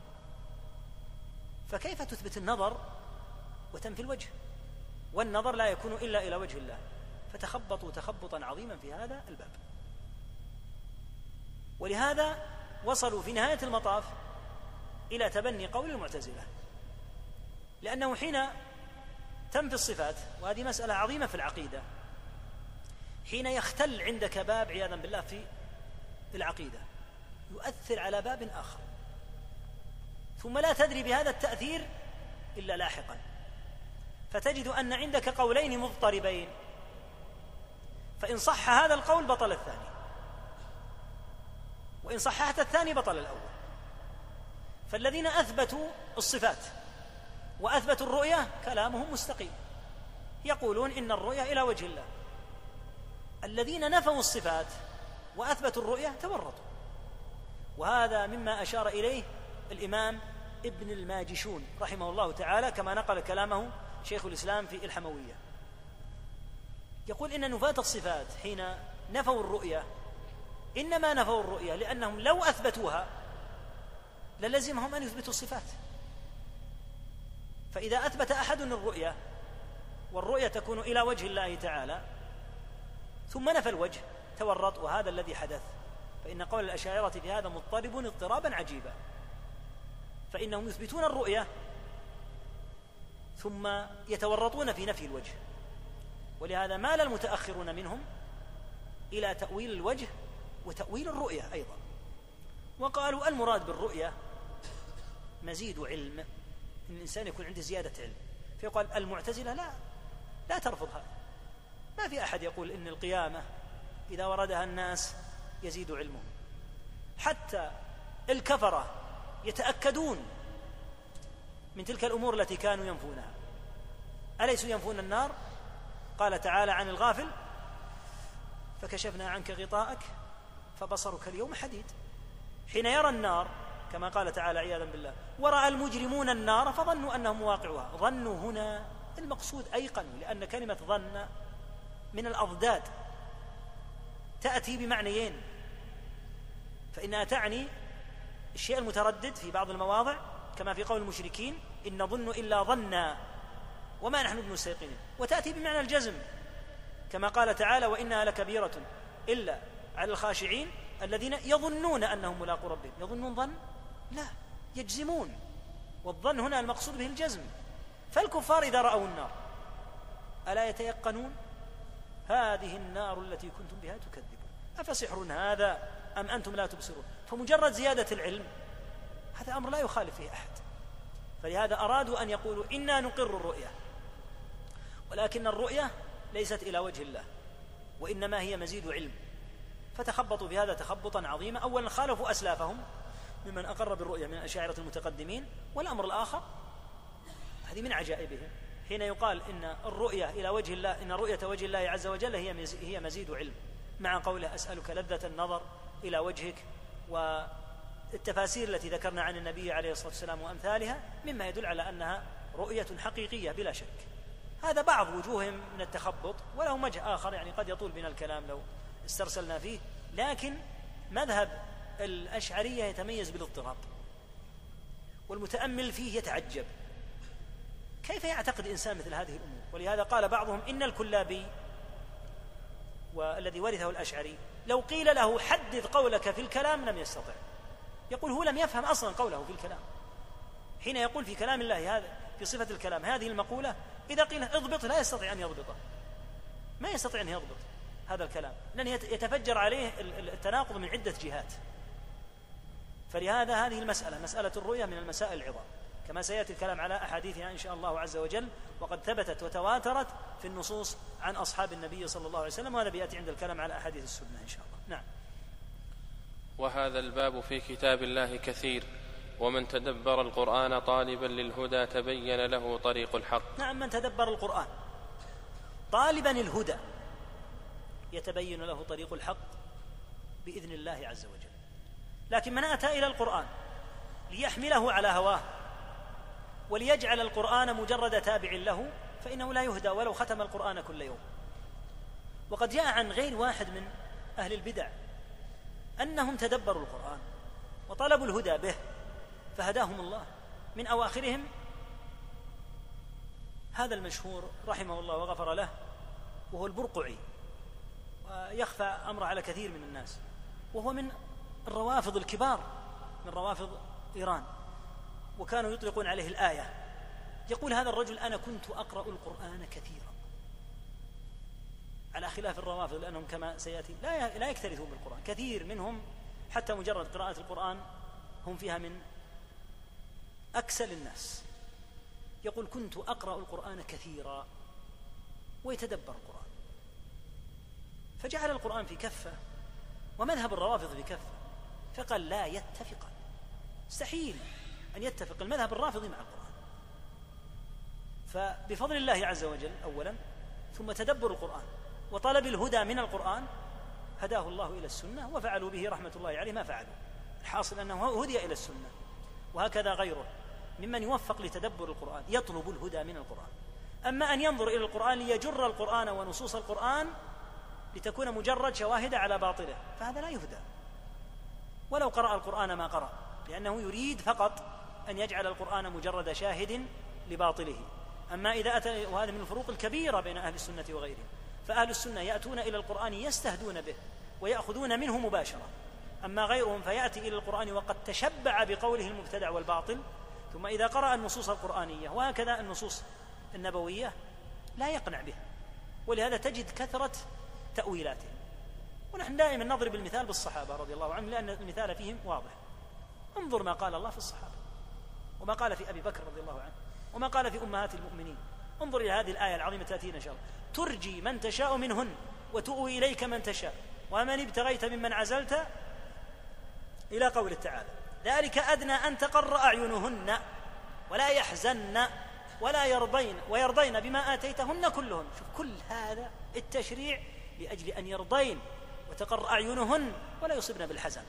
فكيف تثبت النظر وتنفي الوجه؟ والنظر لا يكون إلا إلى وجه الله. فتخبطوا تخبطا عظيما في هذا الباب. ولهذا وصلوا في نهاية المطاف إلى تبني قول المعتزلة، لأنه حين تنفي الصفات، وهذه مسألة عظيمة في العقيدة، حين يختل عندك باب عياذا بالله في العقيدة يؤثر على باب آخر، ثم لا تدري بهذا التأثير إلا لاحقا، فتجد أن عندك قولين مضطربين، فإن صح هذا القول بطل الثاني، وإن صححت الثاني بطل الأول. فالذين أثبتوا الصفات وأثبتوا الرؤية كلامهم مستقيم، يقولون إن الرؤية إلى وجه الله. الذين نفوا الصفات وأثبتوا الرؤية تورطوا، وهذا مما أشار إليه الإمام ابن الماجشون رحمه الله تعالى كما نقل كلامه شيخ الإسلام في الحموية. يقول إن نفاة الصفات حين نفوا الرؤية إنما نفوا الرؤية لأنهم لو أثبتوها للزمهم أن يثبتوا الصفات. فإذا أثبت أحد الرؤية والرؤية تكون إلى وجه الله تعالى ثم نفى الوجه تورط، وهذا الذي حدث. فإن قول الأشاعرة في هذا مضطرب اضطرابا عجيبا، فإنهم يثبتون الرؤية ثم يتورطون في نفي الوجه، ولهذا مال المتأخرون منهم إلى تأويل الوجه وتأويل الرؤية أيضا، وقالوا المراد بالرؤية مزيد علم، إن الإنسان يكون عنده زيادة علم. فيقال المعتزلة لا لا ترفض هذا، ما في أحد يقول إن القيامة إذا وردها الناس يزيد علمهم، حتى الكفرة يتأكدون من تلك الأمور التي كانوا ينفونها. أليسوا ينفون النار؟ قال تعالى عن الغافل فكشفنا عنك غطاءك فبصرك اليوم حديد. حين يرى النار كما قال تعالى عياذا بالله ورأى المجرمون النار فظنوا أنهم مواقعها. ظنوا هنا المقصود أيقنوا، لأن كلمة ظن من الأضداد تأتي بمعنيين، فإنها تعني الشيء المتردد في بعض المواضع كما في قول المشركين إن نظن إلا ظنا وما نحن بمستيقنين، وتأتي بمعنى الجزم كما قال تعالى وإنها لكبيرة إلا على الخاشعين الذين يظنون أنهم ملاقو ربهم. يظنون ظن؟ لا، يجزمون، والظن هنا المقصود به الجزم. فالكفار إذا رأوا النار ألا يتيقنون هذه النار التي كنتم بها تكذبون أفسحر هذا أم أنتم لا تبصرون؟ فمجرد زيادة العلم هذا أمر لا يخالف فيه أحد. فلهذا أرادوا أن يقولوا إنا نقر الرؤية، ولكن الرؤية ليست إلى وجه الله وإنما هي مزيد علم، فتخبطوا بهذا تخبطا عظيما. أولا خالفوا أسلافهم ممن أقر بالرؤية من الأشاعرة المتقدمين، والأمر الآخر هذه من عجائبهم حين يقال إن الرؤية إلى وجه الله، إن رؤية وجه الله عز وجل هي هي مزيد علم، مع قوله أسألك لذة النظر إلى وجهك، والتفاسير التي ذكرنا عن النبي عليه الصلاة والسلام وأمثالها مما يدل على أنها رؤية حقيقية بلا شك. هذا بعض وجوههم من التخبط، وله وجه آخر يعني قد يطول بنا الكلام لو استرسلنا فيه، لكن مذهب الأشعرية يتميز بالاضطراب، والمتأمل فيه يتعجب كيف يعتقد إنسان مثل هذه الأمور. ولهذا قال بعضهم إن الكلابي والذي ورثه الأشعري لو قيل له حدث قولك في الكلام لم يستطع. يقول هو لم يفهم أصلا قوله في الكلام، حين يقول في كلام الله هذا في صفة الكلام هذه المقولة إذا قيل اضبط لا يستطيع أن يضبطه، ما يستطيع أن يضبط هذا الكلام، لأن يتفجر عليه التناقض من عدة جهات. فلهذا هذه المسألة مسألة الرؤية من المسائل العظام، كما سيأتي الكلام على أحاديثها إن شاء الله عز وجل، وقد ثبتت وتواترت في النصوص عن أصحاب النبي صلى الله عليه وسلم، وهذا بيأتي عند الكلام على أحاديث السنة إن شاء الله. نعم. وهذا الباب في كتاب الله كثير، ومن تدبر القرآن طالبا للهدى تبين له طريق الحق. نعم، من تدبر القرآن طالبا الهدى يتبين له طريق الحق بإذن الله عز وجل. لكن من أتى إلى القرآن ليحمله على هواه وليجعل القرآن مجرد تابع له فإنه لا يهدى ولو ختم القرآن كل يوم. وقد جاء عن غير واحد من أهل البدع أنهم تدبروا القرآن وطلبوا الهدى به فهداهم الله. من أواخرهم هذا المشهور رحمه الله وغفر له، وهو البرقعي، ويخفى أمر على كثير من الناس، وهو من الروافض الكبار من روافض إيران، وكانوا يطلقون عليه الآية. يقول هذا الرجل أنا كنت أقرأ القرآن كثيرا، على خلاف الروافض لأنهم كما سيأتي لا لا يكترثون بالقرآن، كثير منهم حتى مجرد قراءة القرآن هم فيها من أكسل الناس. يقول كنت أقرأ القرآن كثيرا ويتدبر القرآن، فجعل القرآن في كفة ومذهب الروافض في كفة، فقال لا يتفقان، مستحيل أن يتفق المذهب الرافضي مع القرآن. فبفضل الله عز وجل أولا، ثم تدبر القرآن وطلب الهدى من القرآن، هداه الله إلى السنة وفعلوا به رحمة الله عليه ما فعلوا. الحاصل أنه هدي إلى السنة، وهكذا غيره ممن يوفق لتدبر القرآن يطلب الهدى من القرآن. أما أن ينظر إلى القرآن ليجر القرآن ونصوص القرآن لتكون مجرد شواهد على باطله، فهذا لا يهدى ولو قرأ القرآن ما قرأ، لأنه يريد فقط أن يجعل القرآن مجرد شاهد لباطله. أما إذا أتى، وهذا من الفروق الكبيرة بين أهل السنة وغيرهم، فأهل السنة يأتون إلى القرآن يستهدون به ويأخذون منه مباشرة، أما غيرهم فيأتي إلى القرآن وقد تشبع بقوله المبتدع والباطل، ثم إذا قرأ النصوص القرآنية وهكذا النصوص النبوية لا يقنع بها، ولهذا تجد كثرة تأويلاته. ونحن دائما نضرب المثال بالصحابة رضي الله عنهم، لأن المثال فيهم واضح. انظر ما قال الله في الصحابة، وما قال في أبي بكر رضي الله عنه، وما قال في أمهات المؤمنين. انظر إلى هذه الآية العظيمة تأتينا إن شاء الله: ترجي من تشاء منهن وتؤوي إليك من تشاء ومن ابتغيت ممن عزلت، إلى قوله تعالى: ذلك أدنى أن تقر أعينهن ولا يحزن ولا يرضين ويرضين بما آتيتهن كلهن. شوف كل هذا التشريع لأجل أن يرضين وتقر أعينهن ولا يصبن بالحزن.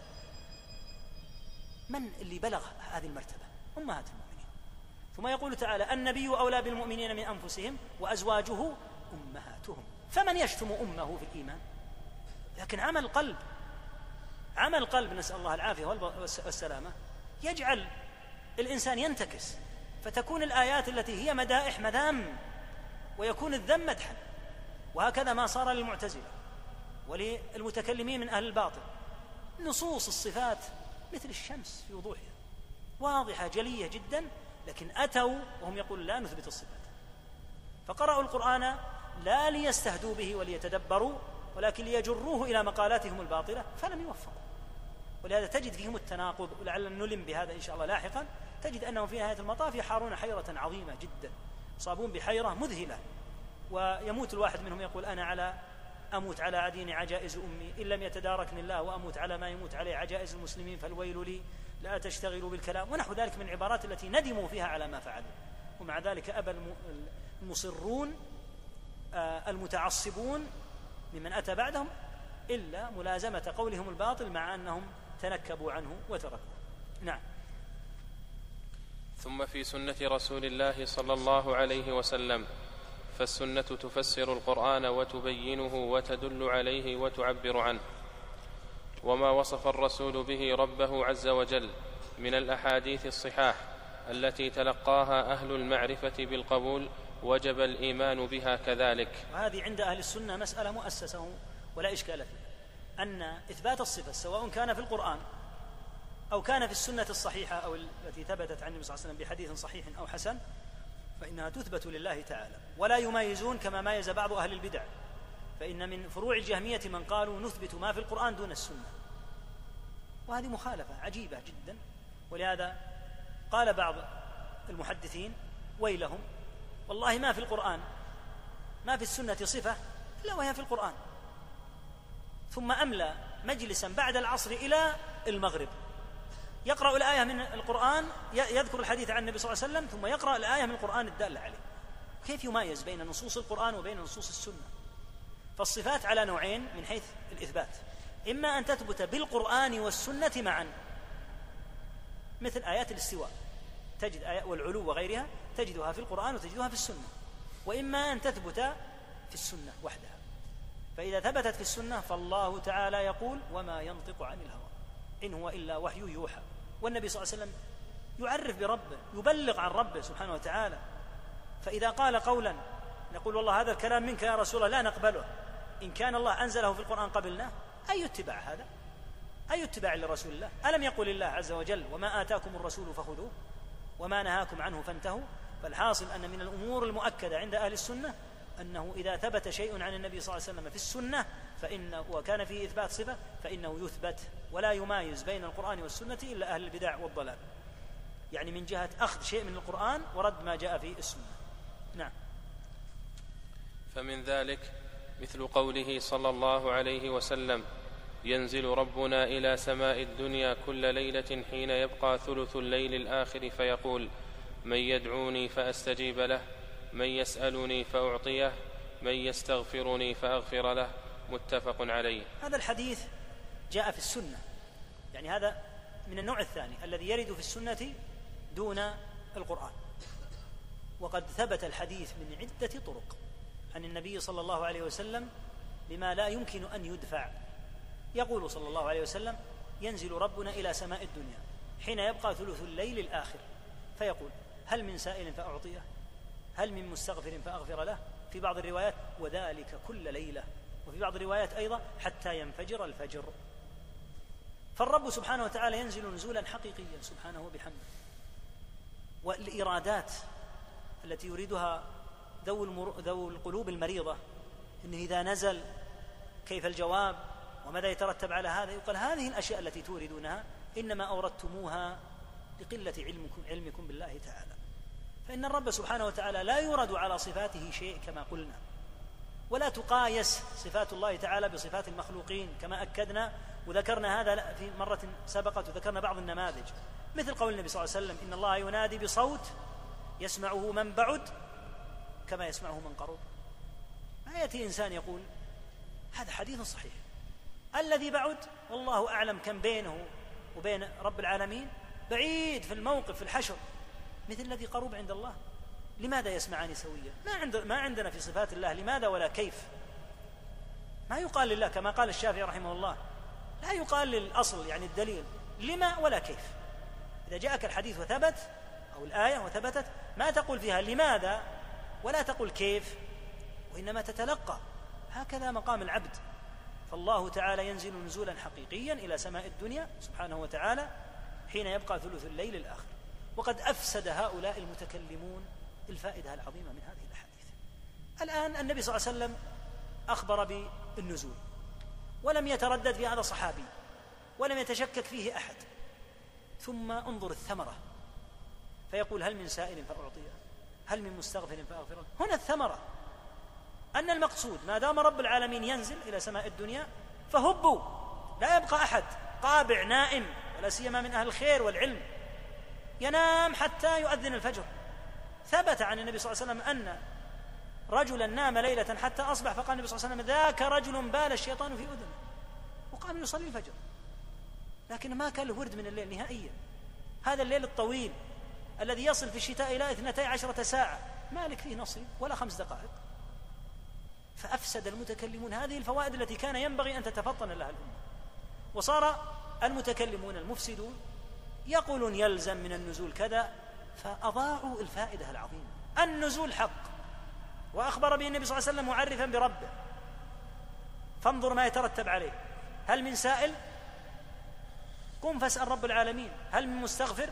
من اللي بلغ هذه المرتبة؟ أمهات المؤمنين. ثم يقول تعالى: النبي أولى بالمؤمنين من أنفسهم وأزواجه أمهاتهم. فمن يشتم أمه في الإيمان؟ لكن عمل قلب، عمل قلب نسأل الله العافية والسلامة يجعل الإنسان ينتكس، فتكون الآيات التي هي مدائح مذام، ويكون الذم مدحا. وهكذا ما صار للمعتزلة وللمتكلمين من أهل الباطل. نصوص الصفات مثل الشمس في وضوحها، واضحة جلية جدا، لكن أتوا وهم يقولون لا نثبت الصفات، فقرأوا القرآن لا ليستهدوا به وليتدبروا، ولكن ليجروه إلى مقالاتهم الباطلة، فلم يوفقوا. ولهذا تجد فيهم التناقض، ولعلنا نلم بهذا إن شاء الله لاحقا. تجد أنهم في نهاية المطاف يحارون حيرة عظيمة جدا، صابون بحيرة مذهلة. ويموت الواحد منهم يقول: أنا على أموت على عدين عجائز أمي، إن لم يتداركني الله وأموت على ما يموت عليه عجائز المسلمين فالويل لي، لا تشتغلوا بالكلام، ونحو ذلك من العبارات التي ندموا فيها على ما فعلوا. ومع ذلك أبى المصرون المتعصبون ممن أتى بعدهم إلا ملازمة قولهم الباطل، مع أنهم تنكبوا عنه وتركوه. نعم. ثم في سنة رسول الله صلى الله عليه وسلم، فالسنة تفسر القرآن وتبينه وتدل عليه وتعبر عنه. وما وصف الرسول به ربه عز وجل من الأحاديث الصحاح التي تلقاها أهل المعرفة بالقبول وجب الإيمان بها كذلك. وهذه عند أهل السنة مسألة مؤسسة ولا إشكال فيها، أن إثبات الصفة سواء كان في القرآن أو كان في السنة الصحيحة أو التي ثبتت عن النبي صلى الله عليه وسلم بحديث صحيح أو حسن، فإنها تثبت لله تعالى، ولا يمايزون كما مايز بعض أهل البدع. فإن من فروع الجهمية من قالوا نثبت ما في القرآن دون السنة، وهذه مخالفة عجيبة جدا. ولهذا قال بعض المحدثين: ويلهم والله ما في القرآن ما في السنة صفة إلا وهي في القرآن. ثم أملى مجلسا بعد العصر إلى المغرب يقرأ الآية من القرآن، يذكر الحديث عن النبي صلى الله عليه وسلم، ثم يقرأ الآية من القرآن الدالة عليه. كيف يمايز بين نصوص القرآن وبين نصوص السنة؟ فالصفات على نوعين من حيث الإثبات: إما أن تثبت بالقرآن والسنة معا، مثل آيات الاستواء تجد آيات والعلو وغيرها تجدها في القرآن وتجدها في السنة، وإما أن تثبت في السنة وحدها. فإذا ثبتت في السنة فالله تعالى يقول: وما ينطق عن الهوى إن هو إلا وحي يوحى. والنبي صلى الله عليه وسلم يعرف بربه، يبلغ عن ربه سبحانه وتعالى. فإذا قال قولا نقول: والله هذا الكلام منك يا رسول الله لا نقبله، إن كان الله أنزله في القرآن قبلناه. أي اتباع هذا؟ أي اتباع لرسول الله؟ ألم يقول الله عز وجل: وما آتاكم الرسول فخذوه وما نهاكم عنه فانتهوا؟ فالحاصل أن من الأمور المؤكدة عند أهل السنة أنه إذا ثبت شيء عن النبي صلى الله عليه وسلم في السنة فإنه وكان فيه إثبات صفة فإنه يثبت، ولا يمايز بين القرآن والسنة إلا أهل البدع والضلال، يعني من جهة أخذ شيء من القرآن ورد ما جاء في السنة. نعم. فمن ذلك مثل قوله صلى الله عليه وسلم: ينزل ربنا إلى سماء الدنيا كل ليلة حين يبقى ثلث الليل الآخر فيقول: من يدعوني فأستجيب له، من يسألني فأعطيه، من يستغفرني فأغفر له. متفق عليه. هذا الحديث جاء في السنة، يعني هذا من النوع الثاني الذي يرد في السنة دون القرآن، وقد ثبت الحديث من عدة طرق عن النبي صلى الله عليه وسلم بما لا يمكن أن يدفع. يقول صلى الله عليه وسلم: ينزل ربنا إلى سماء الدنيا حين يبقى ثلث الليل الآخر فيقول: هل من سائل فأعطيه، هل من مستغفر فأغفر له. في بعض الروايات: وذلك كل ليلة. وفي بعض الروايات أيضا: حتى ينفجر الفجر. فالرب سبحانه وتعالى ينزل نزولا حقيقيا سبحانه وبحمده. والإرادات التي يريدها ذو, المر... ذو القلوب المريضة إنه إذا نزل كيف الجواب وماذا يترتب على هذا، يقال: هذه الأشياء التي توردونها إنما أوردتموها لقلة علمكم, علمكم بالله تعالى. فإن الرب سبحانه وتعالى لا يرد على صفاته شيء كما قلنا، ولا تقايس صفات الله تعالى بصفات المخلوقين كما أكدنا وذكرنا هذا في مرة سبقت، وذكرنا بعض النماذج مثل قول النبي صلى الله عليه وسلم: إن الله ينادي بصوت يسمعه من بعد كما يسمعه من قرب. ما يأتي إنسان يقول هذا حديث صحيح، الذي بعد والله أعلم كم بينه وبين رب العالمين بعيد في الموقف في الحشر مثل الذي قرب عند الله، لماذا يسمعان سويا؟ ما, عند ما عندنا في صفات الله لماذا ولا كيف. ما يقال لله كما قال الشافعي رحمه الله، لا يقال للأصل يعني الدليل لما ولا كيف. إذا جاءك الحديث وثبت أو الآية وثبتت ما تقول فيها لماذا ولا تقول كيف، وإنما تتلقى. هكذا مقام العبد. فالله تعالى ينزل نزولا حقيقيا إلى سماء الدنيا سبحانه وتعالى حين يبقى ثلث الليل الآخر. وقد أفسد هؤلاء المتكلمون الفائدة العظيمة من هذه الأحاديث. الآن النبي صلى الله عليه وسلم أخبر بالنزول ولم يتردد في هذا الصحابي ولم يتشكك فيه أحد، ثم انظر الثمرة فيقول: هل من سائل فأعطيه، هل من مستغفر فأغفر له. هنا الثمرة أن المقصود ما دام رب العالمين ينزل إلى سماء الدنيا فهبوا، لا يبقى أحد قابع نائم، ولا سيما من أهل الخير والعلم ينام حتى يؤذن الفجر. ثبت عن النبي صلى الله عليه وسلم أن رجلا نام ليلة حتى أصبح، فقال النبي صلى الله عليه وسلم: ذاك رجل بال الشيطان في أذنه، وقام يصلي الفجر، لكن ما كان له ورد من الليل نهائيا. هذا الليل الطويل الذي يصل في الشتاء إلى اثنتي عشرة ساعة ما لك فيه نصيب ولا خمس دقائق. فأفسد المتكلمون هذه الفوائد التي كان ينبغي أن تتفطن لها الأمة، وصار المتكلمون المفسدون يقولون يلزم من النزول كذا، فأضاعوا الفائدة العظيمة. النزول حق، وأخبر به النبي صلى الله عليه وسلم معرفا بربه، فانظر ما يترتب عليه. هل من سائل؟ قم فاسأل رب العالمين. هل من مستغفر؟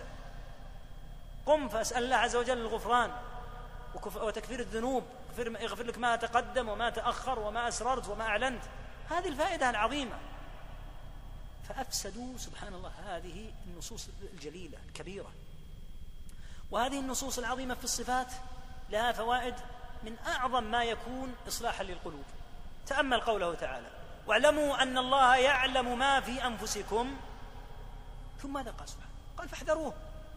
قم فاسأل الله عز وجل الغفران وتكفير الذنوب، يغفر لك ما تقدم وما تأخر وما أسررت وما أعلنت. هذه الفائدة العظيمة. فأفسدوا سبحان الله هذه النصوص الجليلة الكبيرة. وهذه النصوص العظيمة في الصفات لها فوائد من أعظم ما يكون إصلاحا للقلوب. تأمل قوله تعالى: واعلموا أن الله يعلم ما في أنفسكم، ثم ماذا قال سبحانه؟ قال: فاحذروه.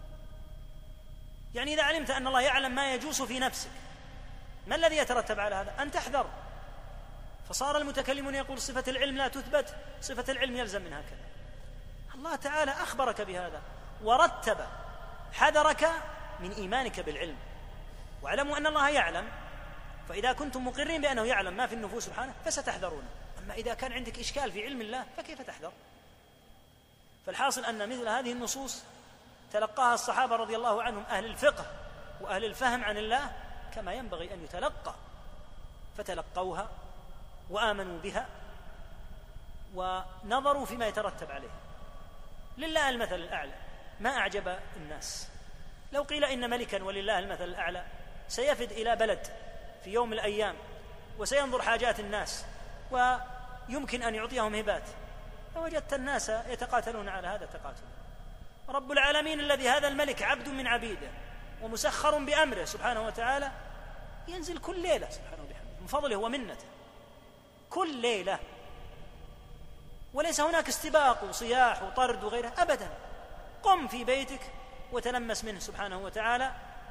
يعني إذا علمت أن الله يعلم ما يجوس في نفسك، ما الذي يترتب على هذا؟ أن تحذر. فصار المتكلمون يقول صفة العلم لا تثبت، صفة العلم يلزم منها كذا. الله تعالى أخبرك بهذا ورتب حذرك من إيمانك بالعلم. واعلموا أن الله يعلم، فإذا كنتم مقرين بأنه يعلم ما في النفوس سبحانه فستحذرون. أما إذا كان عندك إشكال في علم الله فكيف تحذر؟ فالحاصل أن مثل هذه النصوص تلقاها الصحابة رضي الله عنهم أهل الفقه وأهل الفهم عن الله كما ينبغي أن يتلقى، فتلقوها وآمنوا بها ونظروا فيما يترتب عليه. لله المثل الأعلى. ما أعجب الناس لو قيل إن ملكا ولله المثل الأعلى سيفد إلى بلد في يوم من الأيام وسينظر حاجات الناس ويمكن أن يعطيهم هبات، فوجدت الناس يتقاتلون على هذا التقاتل. رب العالمين الذي هذا الملك عبد من عبيده ومسخر بأمره سبحانه وتعالى ينزل كل ليلة سبحانه وبحمده من فضله ومنته، كل ليلة وليس هناك استباق وصياح وطرد وغيره أبدا. قم في بيتك وتلمس منه سبحانه وتعالى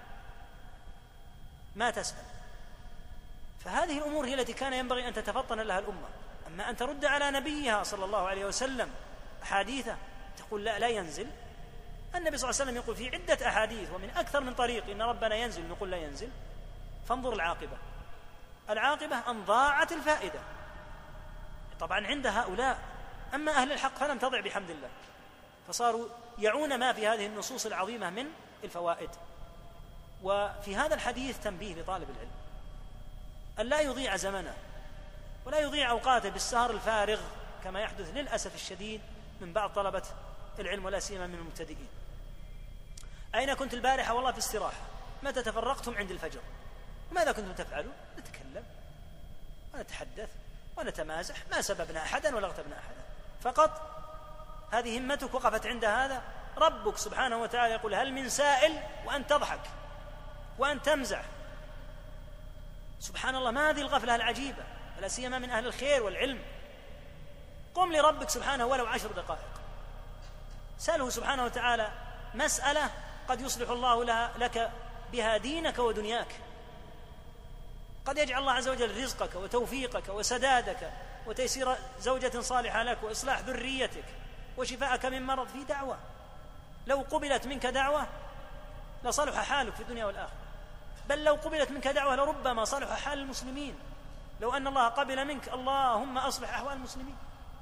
ما تسأل. فهذه الأمور هي التي كان ينبغي أن تتفطن لها الأمة. أما أن ترد على نبيها صلى الله عليه وسلم أحاديثه تقول لا لا ينزل. النبي صلى الله عليه وسلم يقول في عدة أحاديث ومن أكثر من طريق إن ربنا ينزل، نقول لا ينزل. فانظر العاقبة. العاقبة أن ضاعت الفائدة طبعا عند هؤلاء. أما أهل الحق فلم تضع بحمد الله، فصاروا يعون ما في هذه النصوص العظيمة من الفوائد. وفي هذا الحديث تنبيه لطالب العلم أن لا يضيع زمنه ولا يضيع أوقاته بالسهر الفارغ كما يحدث للأسف الشديد من بعض طلبة العلم ولا سيما من المبتدئين. أين كنت البارحة؟ والله في استراحة. متى تفرقتم؟ عند الفجر. ماذا كنتم تفعلون؟ نتكلم ونتحدث ونتمازح، ما سببنا أحدا ولا اغتبنا أحدا، فقط هذه همتك وقفت عند هذا. ربك سبحانه وتعالى يقول هل من سائل وأن تضحك وأن تمزح. سبحان الله، ما هذه الغفلة العجيبة ولا سيما من أهل الخير والعلم. قم لربك سبحانه ولو عشر دقائق، سأله سبحانه وتعالى مسألة قد يصلح الله لها لك بها دينك ودنياك. قد يجعل الله عز وجل رزقك وتوفيقك وسدادك وتيسير زوجة صالحة لك وإصلاح ذريتك وشفاءك من مرض في دعوة. لو قبلت منك دعوة لصلح حالك في الدنيا والآخرة، بل لو قبلت منك دعوة لربما صلح حال المسلمين. لو أن الله قبل منك اللهم أصلح أحوال المسلمين.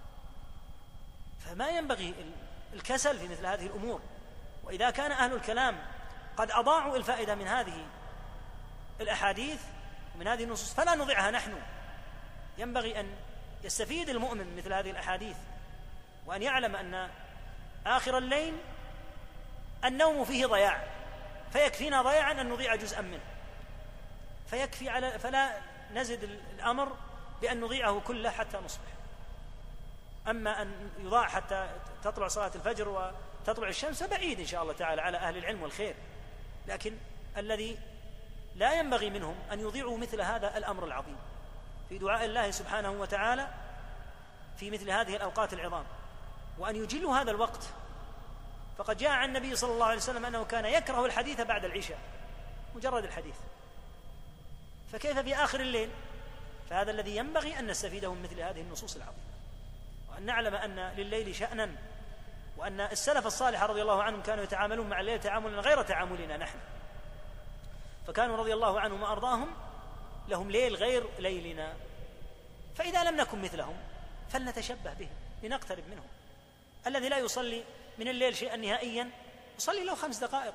فما ينبغي الكسل في مثل هذه الأمور. وإذا كان أهل الكلام قد أضاعوا الفائدة من هذه الأحاديث ومن هذه النصوص فلا نضيعها نحن. ينبغي أن يستفيد المؤمن من مثل هذه الأحاديث وأن يعلم أن آخر الليل النوم فيه ضياع، فيكفينا ضياعا أن نضيع جزءا منه، فيكفي على فلا نزد الأمر بأن نضيعه كله حتى نصبح. أما أن يضاع حتى تطلع صلاة الفجر وتطلع الشمس فبعيد إن شاء الله تعالى على أهل العلم والخير، لكن الذي لا ينبغي منهم أن يضيعوا مثل هذا الأمر العظيم في دعاء الله سبحانه وتعالى في مثل هذه الأوقات العظام، وأن يجلوا هذا الوقت. فقد جاء عن النبي صلى الله عليه وسلم أنه كان يكره الحديث بعد العشاء، مجرد الحديث، فكيف في آخر الليل؟ فهذا الذي ينبغي أن نستفيده من مثل هذه النصوص العظيمة، وأن نعلم أن لليل شأنا، وأن السلف الصالح رضي الله عنهم كانوا يتعاملون مع الليل تعاملا غير تعاملنا نحن، فكانوا رضي الله عنهم وأرضاهم لهم ليل غير ليلنا. فإذا لم نكن مثلهم فلنتشبه بهم لنقترب منهم. الذي لا يصلي من الليل شيئا نهائيا يصلي له خمس دقائق،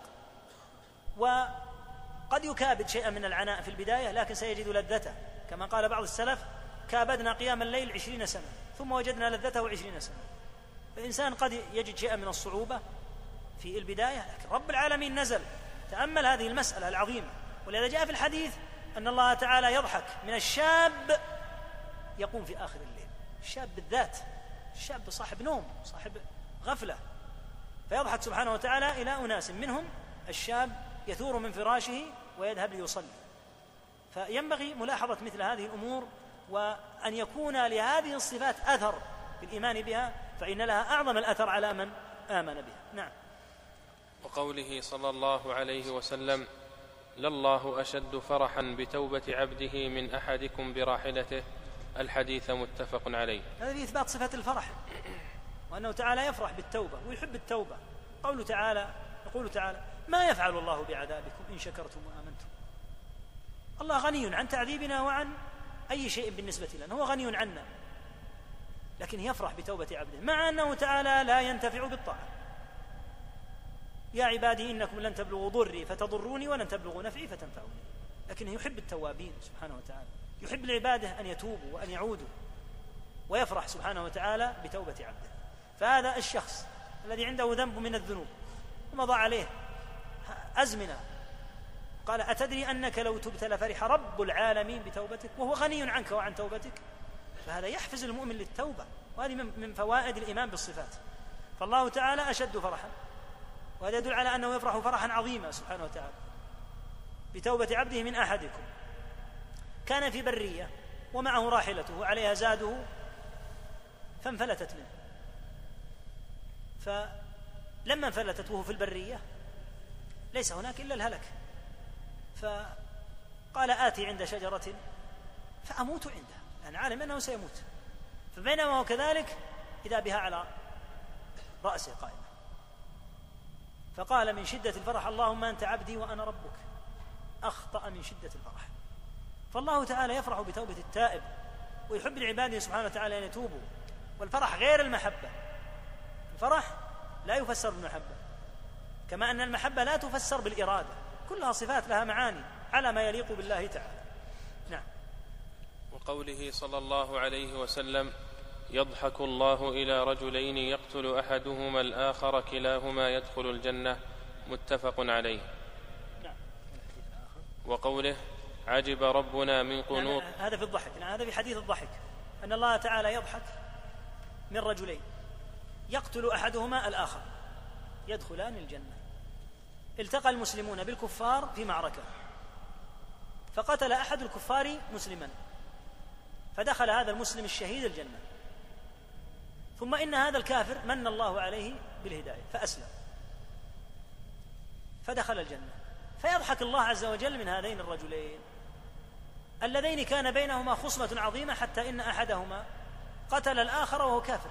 وقد يكابد شيئا من العناء في البداية لكن سيجد لذته، كما قال بعض السلف كابدنا قيام الليل عشرين سنة ثم وجدنا لذته عشرين سنة. فالإنسان قد يجد شيئا من الصعوبة في البداية، لكن رب العالمين نزل. تأمل هذه المسألة العظيمة. ولذا جاء في الحديث أن الله تعالى يضحك من الشاب يقوم في آخر الليل. الشاب بالذات، الشاب صاحب نوم صاحب غفلة، فيضحك سبحانه وتعالى إلى أناس منهم الشاب يثور من فراشه ويذهب ليصلي. فينبغي ملاحظة مثل هذه الأمور، وأن يكون لهذه الصفات أثر في الإيمان بها، فإن لها أعظم الأثر على من آمن بها. نعم. وقوله صلى الله عليه وسلم لله أشد فرحا بتوبة عبده من أحدكم براحلته، الحديث متفق عليه. هذا في إثبات صفة الفرح، وأنه تعالى يفرح بالتوبة ويحب التوبة. قوله تعالى يقول تعالى ما يفعل الله بعذابكم إن شكرتم وآمنتم. الله غني عن تعذيبنا وعن أي شيء بالنسبة لنا، هو غني عنا، لكن يفرح بتوبة عبده مع أنه تعالى لا ينتفع بالطاعة. يا عبادي إنكم لن تبلغوا ضري فتضروني ولن تبلغوا نفعي فتنفعوني. لكنه يحب التوابين سبحانه وتعالى، يحب العبادة أن يتوبوا وأن يعودوا، ويفرح سبحانه وتعالى بتوبة عبده. فهذا الشخص الذي عنده ذنب من الذنوب ومضى عليه أزمنة، قال أتدري أنك لو تبت لفرح رب العالمين بتوبتك وهو غني عنك وعن توبتك؟ فهذا يحفز المؤمن للتوبة، وهذه من فوائد الإيمان بالصفات. فالله تعالى أشد فرحا، وهذا يدل على أنه يفرح فرحا عظيما سبحانه وتعالى بتوبة عبده من أحدكم كان في برية ومعه راحلته عليها زاده فانفلتت منه، فلما انفلتت وهو في البرية ليس هناك إلا الهلك، فقال آتي عند شجرة فأموت عندها، يعني عالم أنه سيموت، فبينما هو كذلك إذا بها على رأسه قائمة، فقال من شدة الفرح اللهم أنت عبدي وأنا ربك، أخطأ من شدة الفرح. فالله تعالى يفرح بتوبة التائب ويحب العباد سبحانه وتعالى أن يتوبوا، والفرح غير المحبة، الفرح لا يفسر بالمحبة، كما أن المحبة لا تفسر بالإرادة، كلها صفات لها معاني على ما يليق بالله تعالى. نعم. وقوله صلى الله عليه وسلم يضحك الله إلى رجلين يقتل أحدهما الآخر كلاهما يدخل الجنة، متفق عليه. نعم. وقوله عجب ربنا من قنوط، يعني هذا في الضحك، يعني هذا في حديث الضحك، أن الله تعالى يضحك من رجلين يقتل أحدهما الآخر يدخلان الجنة. التقى المسلمون بالكفار في معركة، فقتل أحد الكفار مسلما، فدخل هذا المسلم الشهيد الجنة، ثم إن هذا الكافر من الله عليه بالهداية فأسلم فدخل الجنة، فيضحك الله عز وجل من هذين الرجلين اللذين كان بينهما خصمة عظيمة، حتى إن أحدهما قتل الآخر وهو كافر،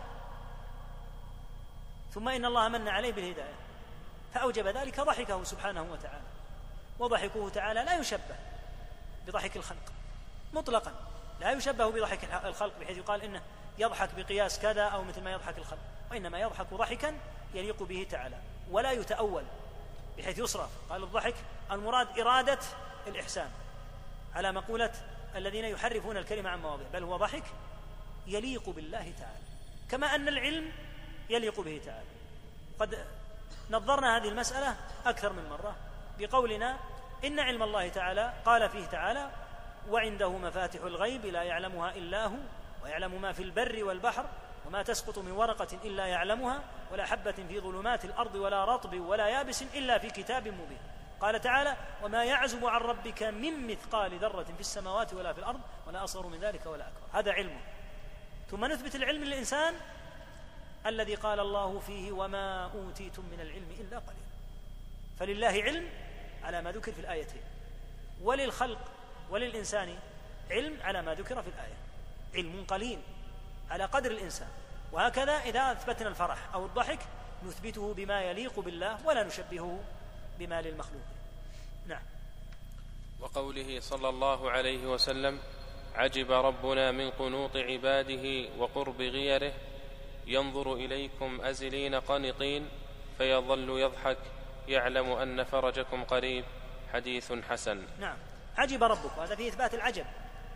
ثم إن الله من عليه بالهداية فأوجب ذلك ضحكه سبحانه وتعالى. وضحكه تعالى لا يشبه بضحك الخلق مطلقا، لا يشبه بضحك الخلق بحيث يقال إنه يضحك بقياس كذا أو مثل ما يضحك الخلق، وإنما يضحك ضحكا يليق به تعالى ولا يتأول بحيث يصرف. قال الضحك المراد إرادة الإحسان على مقولة الذين يحرفون الكلمة عن مواضعه، بل هو ضحك يليق بالله تعالى، كما أن العلم يليق به تعالى. قد نظرنا هذه المسألة أكثر من مرة بقولنا إن علم الله تعالى قال فيه تعالى وعنده مفاتح الغيب لا يعلمها إلا هو ويعلم ما في البر والبحر وما تسقط من ورقة إلا يعلمها ولا حبة في ظلمات الأرض ولا رطب ولا يابس إلا في كتاب مبين. قال تعالى وما يعزب عن ربك من مثقال ذرة في السماوات ولا في الأرض ولا أصغر من ذلك ولا أكبر. هذا علمه. ثم نثبت العلم للإنسان الذي قال الله فيه وما أوتيتم من العلم إلا قليلا. فلله علم على ما ذكر في الآيتين، وللخلق وللإنسان علم على ما ذكر في الآية، علم قليل على قدر الإنسان. وهكذا إذا أثبتنا الفرح أو الضحك نثبته بما يليق بالله ولا نشبهه بما للمخلوق. نعم. وقوله صلى الله عليه وسلم عجب ربنا من قنوط عباده وقرب غيره ينظر إليكم أزلين قنطين فيظل يضحك يعلم أن فرجكم قريب، حديث حسن. نعم. عجب ربك، وهذا فيه إثبات العجب،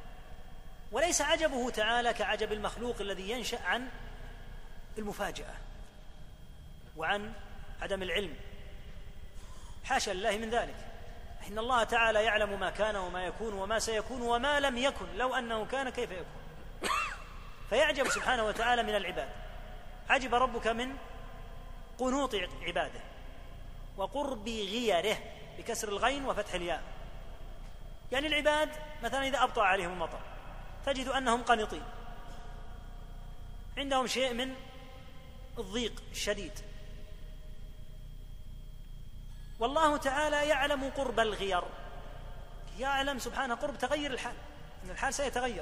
وليس عجبه تعالى كعجب المخلوق الذي ينشأ عن المفاجأة وعن عدم العلم، حاشا لله من ذلك. إن الله تعالى يعلم ما كان وما يكون وما سيكون وما لم يكن لو أنه كان كيف يكون، فيعجب سبحانه وتعالى من العباد. عجب ربك من قنوط عباده وقرب غيره بكسر الغين وفتح الياء. يعني العباد مثلا إذا أبطأ عليهم المطر تجد أنهم قنطين، عندهم شيء من الضيق الشديد، والله تعالى يعلم قرب الغير، يعلم سبحانه قرب تغير الحال، أن الحال سيتغير.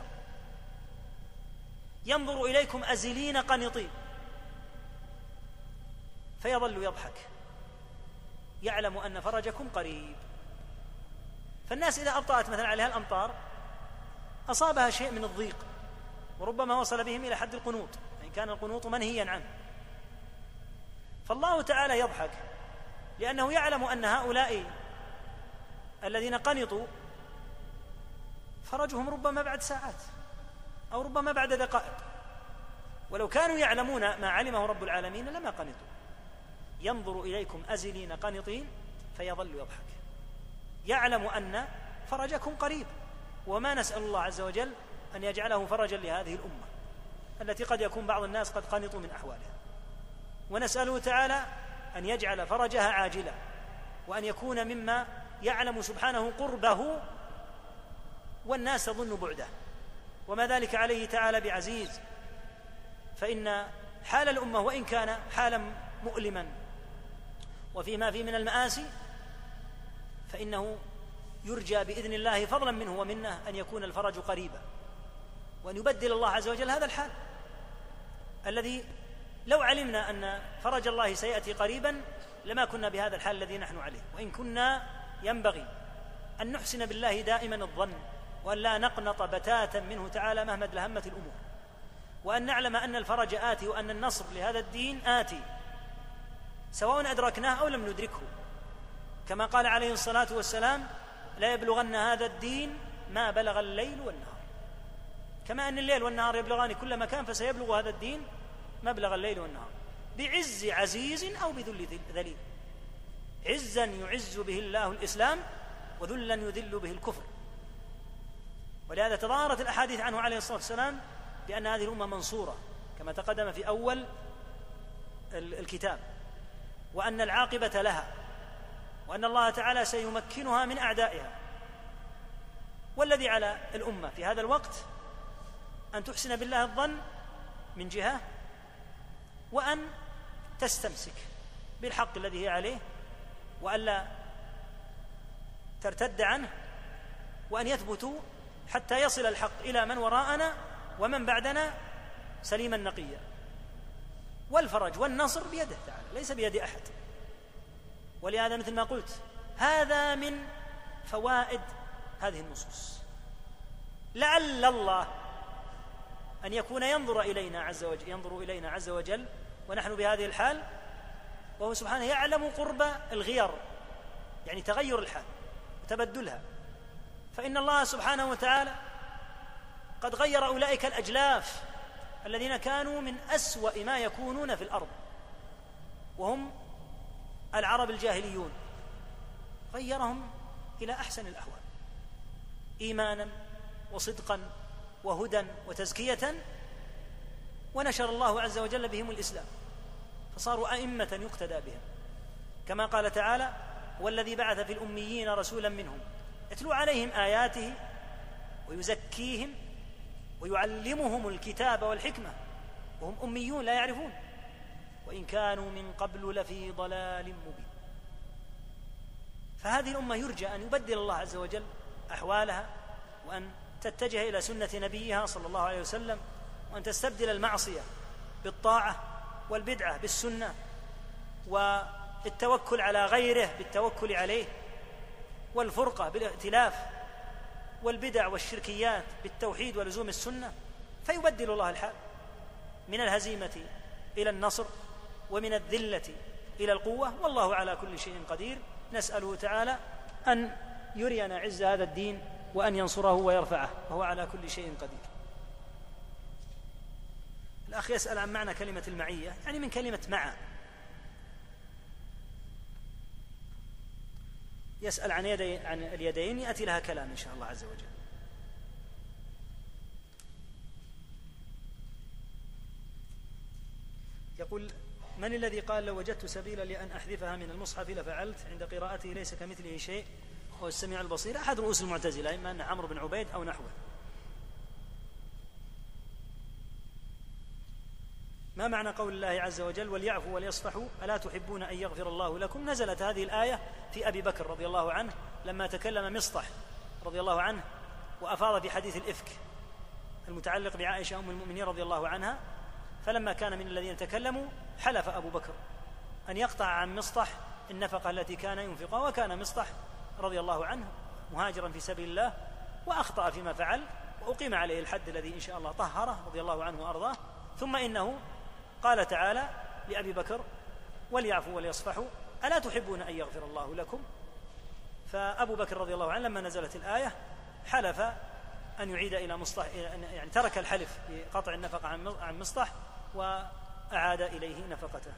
ينظر إليكم أزلين قنطين فيظل يضحك يعلم أن فرجكم قريب. فالناس إذا أبطأت مثلا عليها الأمطار أصابها شيء من الضيق وربما وصل بهم إلى حد القنوط، يعني كان القنوط منهيا عنه، فالله تعالى يضحك لأنه يعلم أن هؤلاء الذين قنطوا فرجهم ربما بعد ساعات أو ربما بعد دقائق، ولو كانوا يعلمون ما علمه رب العالمين لما قنطوا. ينظر إليكم أزلين قنطين فيظل يضحك يعلم أن فرجكم قريب. وما نسأل الله عز وجل أن يجعله فرجا لهذه الأمة التي قد يكون بعض الناس قد قنطوا من أحوالها، ونسأله تعالى أن يجعل فرجها عاجلا وأن يكون مما يعلم سبحانه قربه والناس تظن بعده، وما ذلك عليه تعالى بعزيز. فإن حال الأمة وإن كان حالا مؤلما وفيما فيه من المآسي فإنه يرجى بإذن الله فضلا منه ومنه أن يكون الفرج قريبا، وأن يبدل الله عز وجل هذا الحال الذي لو علمنا أن فرج الله سيأتي قريبا لما كنا بهذا الحال الذي نحن عليه. وإن كنا ينبغي أن نحسن بالله دائما الظن، وأن لا نقنط بتاتا منه تعالى مهما ادلهمت الأمور، وأن نعلم أن الفرج آتي وأن النصر لهذا الدين آتي سواء أدركناه أو لم ندركه، كما قال عليه الصلاة والسلام: لا يبلغن هذا الدين ما بلغ الليل والنهار. كما أن الليل والنهار يبلغان كل مكان، فسيبلغ هذا الدين مبلغ الليل والنهار بعز عزيز أو بذل ذليل. عزا يعز به الله الإسلام، وذلا يذل به الكفر. ولهذا تظاهرت الأحاديث عنه عليه الصلاة والسلام بأن هذه الأمة منصورة كما تقدم في أول الكتاب، وأن العاقبة لها، وأن الله تعالى سيمكنها من أعدائها. والذي على الأمة في هذا الوقت أن تحسن بالله الظن من جهة، وأن تستمسك بالحق الذي هي عليه، وألا ترتد عنه، وأن يثبتوا حتى يصل الحق إلى من وراءنا ومن بعدنا سليما نقيا. والفرج والنصر بيده تعالى، ليس بيد أحد. ولهذا مثل ما قلت هذا من فوائد هذه النصوص. لعل الله أن يكون ينظر إلينا عز وجل ينظر إلينا عز وجل ونحن بهذه الحال، وهو سبحانه يعلم قرب الغير، يعني تغير الحال وتبدلها. فإن الله سبحانه وتعالى قد غير أولئك الأجلاف الذين كانوا من أسوأ ما يكونون في الأرض، وهم العرب الجاهليون، غيرهم إلى أحسن الأحوال إيمانا وصدقا وهدى وتزكية، ونشر الله عز وجل بهم الإسلام، فصاروا أئمة يقتدى بهم. كما قال تعالى: والذي بعث في الأميين رسولا منهم يتلو عليهم آياته ويزكيهم ويعلمهم الكتاب والحكمة وهم أميون لا يعرفون وإن كانوا من قبل لفي ضلال مبين. فهذه الأمة يرجى أن يبدل الله عز وجل أحوالها، وأن تتجه إلى سنة نبيها صلى الله عليه وسلم، وأن تستبدل المعصية بالطاعة والبدعة بالسنة، والتوكل على غيره بالتوكل عليه، والفرقة بالائتلاف، والبدع والشركيات بالتوحيد ولزوم السنة. فيبدل الله الحال من الهزيمة إلى النصر، ومن الذلة إلى القوة، والله على كل شيء قدير. نسأله تعالى أن يرينا عز هذا الدين، وأن ينصره ويرفعه، وهو على كل شيء قدير. الأخ يسأل عن معنى كلمة المعية، يعني من كلمة مع. يسأل عن, يدي عن اليدين، يأتي لها كلام إن شاء الله عز وجل. يقول: من الذي قال لو وجدت سبيلا لأن أحذفها من المصحف لفعلت عند قراءته ليس كمثله شيء وهو السميع البصير؟ أحد رؤوس المعتزلة، إما أن عمرو بن عبيد أو نحوه. ما معنى قول الله عز وجل: وليعفوا وليصفحوا ألا تحبون أن يغفر الله لكم؟ نزلت هذه الآية في أبي بكر رضي الله عنه لما تكلم مصطح رضي الله عنه وأفاض في حديث الإفك المتعلق بعائشة أم المؤمنين رضي الله عنها، فلما كان من الذين تكلموا حلف أبو بكر أن يقطع عن مصطح النفقة التي كان ينفقها، وكان مصطح رضي الله عنه مهاجرا في سبيل الله وأخطأ فيما فعل، وأقيم عليه الحد الذي إن شاء الله طهره رضي الله عنه وأرضاه. ثم إنه قال تعالى لأبي بكر: وليعفوا وليصفحوا ألا تحبون أن يغفر الله لكم؟ فأبو بكر رضي الله عنه لما نزلت الآية حلف أن يعيد إلى مصطح، يعني ترك الحلف بقطع النفقة عن مصطح وأعاد إليه نفقته.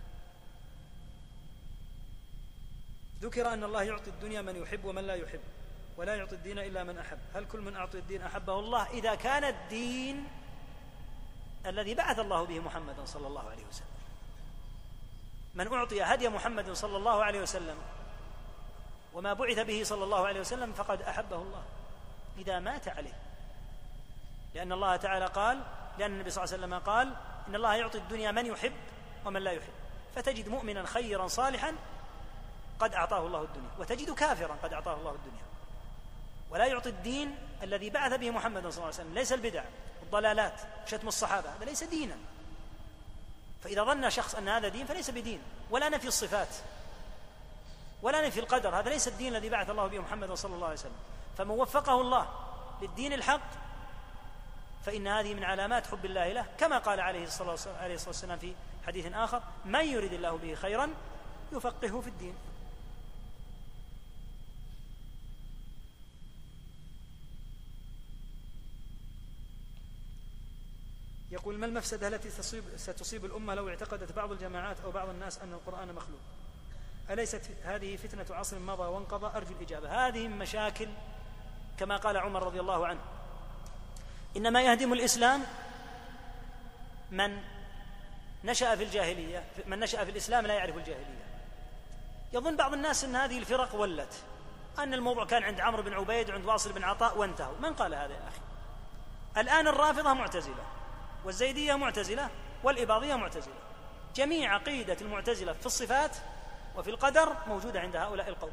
ذكر أن الله يعطي الدنيا من يحب ومن لا يحب، ولا يعطي الدين إلا من أحب. هل كل من أعطي الدين أحبه الله؟ إذا كان الدين الذي بعث الله به محمدا صلى الله عليه وسلم. من أعطي هدي محمد صلى الله عليه وسلم وما بعث به صلى الله عليه وسلم فقد أحبه الله إذا مات عليه، لأن الله تعالى قال، لأن النبي صلى الله عليه وسلم قال: إن الله يعطي الدنيا من يحب ومن لا يحب، فتجد مؤمنا خيرا صالحا قد أعطاه الله الدنيا، وتجد كافرا قد أعطاه الله الدنيا. ولا يعطي الدين الذي بعث به محمد صلى الله عليه وسلم، ليس البدع والضلالات شتم الصحابة، هذا ليس دينا. فإذا ظن شخص أن هذا دين فليس بدين. ولا نفي الصفات ولا نفي القدر، هذا ليس الدين الذي بعث الله به محمد صلى الله عليه وسلم. فمن وفقه الله للدين الحق فإن هذه من علامات حب الله له، كما قال عليه الصلاة والسلام في حديث آخر: من يريد الله به خيرا يفقهه في الدين. يقول: ما المفسدة التي تصيب ستصيب الأمة لو اعتقدت بعض الجماعات أو بعض الناس أن القرآن مخلوق؟ أليست هذه فتنة عصر مضى وانقضى؟ أرجو الإجابة. هذه مشاكل كما قال عمر رضي الله عنه: إنما يهدم الإسلام من نشأ في الجاهلية، من نشأ في الإسلام لا يعرف الجاهلية. يظن بعض الناس أن هذه الفرق ولت، أن الموضوع كان عند عمرو بن عبيد وعند واصل بن عطاء وانتهوا. من قال هذا يا أخي؟ الآن الرافضة معتزلة، والزيدية معتزلة، والإباضية معتزلة. جميع عقيدة المعتزلة في الصفات وفي القدر موجودة عند هؤلاء القوم.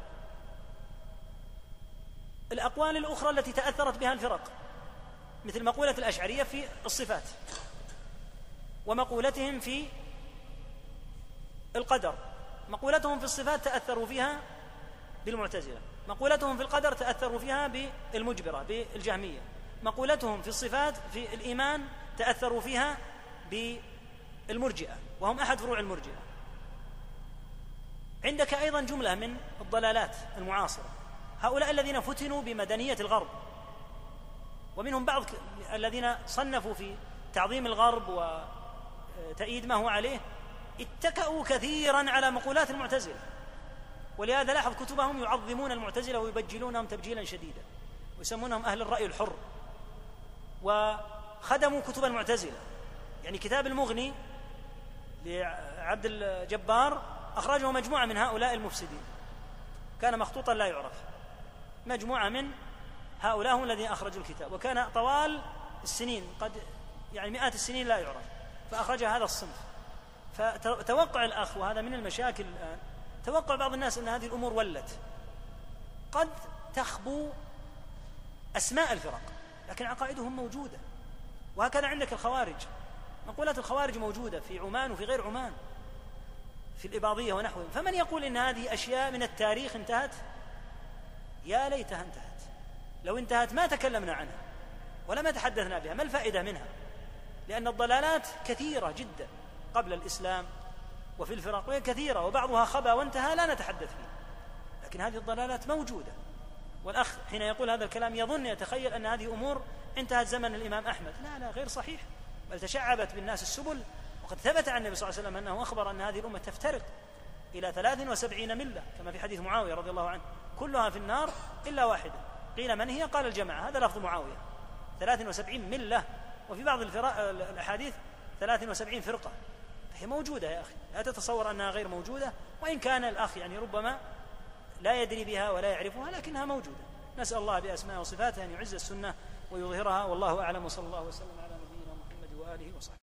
الأقوال الأخرى التي تأثرت بها الفرق مثل مقولة الأشعرية في الصفات، ومقولتهم في القدر. مقولتهم في الصفات تأثروا فيها بالمعتزلة، مقولتهم في القدر تأثروا فيها بالمجبرة بالجهمية، مقولتهم في الصفات في الإيمان تأثروا فيها بالمرجئة، وهم أحد فروع المرجئة. عندك أيضا جملة من الضلالات المعاصرة، هؤلاء الذين فتنوا بمدنية الغرب، ومنهم بعض الذين صنفوا في تعظيم الغرب وتأييد ما هو عليه، اتكأوا كثيرا على مقولات المعتزلة، ولهذا لاحظ كتبهم يعظمون المعتزلة ويبجلونهم تبجيلا شديدا، ويسمونهم أهل الرأي الحر، وخدموا كتب المعتزلة. يعني كتاب المغني لعبد الجبار أخرجه مجموعة من هؤلاء المفسدين، كان مخطوطا لا يعرف، مجموعة من هؤلاء هم الذين أخرجوا الكتاب، وكان طوال السنين قد يعني مئات السنين لا يعرف، فأخرج هذا الصنف. فتوقع الأخ، وهذا من المشاكل الآن، توقع بعض الناس أن هذه الأمور ولت، قد تخبو أسماء الفرق لكن عقائدهم موجودة. وهكذا عندك الخوارج، مقولات الخوارج موجودة في عمان وفي غير عمان، في الإباضية ونحوهم. فمن يقول إن هذه أشياء من التاريخ انتهت؟ يا ليتها انتهت. لو انتهت ما تكلمنا عنها ولا ما تحدثنا بها. ما الفائدة منها؟ لأن الضلالات كثيرة جدا قبل الإسلام وفي الفرق، وهي كثيرة، وبعضها خبى وانتهى لا نتحدث فيه، لكن هذه الضلالات موجودة. والأخ حين يقول هذا الكلام يظن يتخيل أن هذه أمور انتهت زمن الإمام أحمد. لا لا، غير صحيح، بل تشعبت بالناس السبل. وقد ثبت عن النبي صلى الله عليه وسلم أنه أخبر أن هذه الأمة تفترق إلى ثلاث وسبعين ملة، كما في حديث معاوية رضي الله عنه: كلها في النار إلا واحدة. قيل: من هي؟ قال: الجماعة. هذا لفظ معاوية، ثلاث وسبعين ملة، وفي بعض الأحاديث ثلاث وسبعين فرقة. فهي موجودة يا أخي، لا تتصور أنها غير موجودة، وإن كان الأخ يعني ربما لا يدري بها ولا يعرفها، لكنها موجودة. نسأل الله بأسماء وصفاته أن يعز السنة ويظهرها، والله أعلم، وصلى الله وسلم على نبينا محمد وآله وصحبه.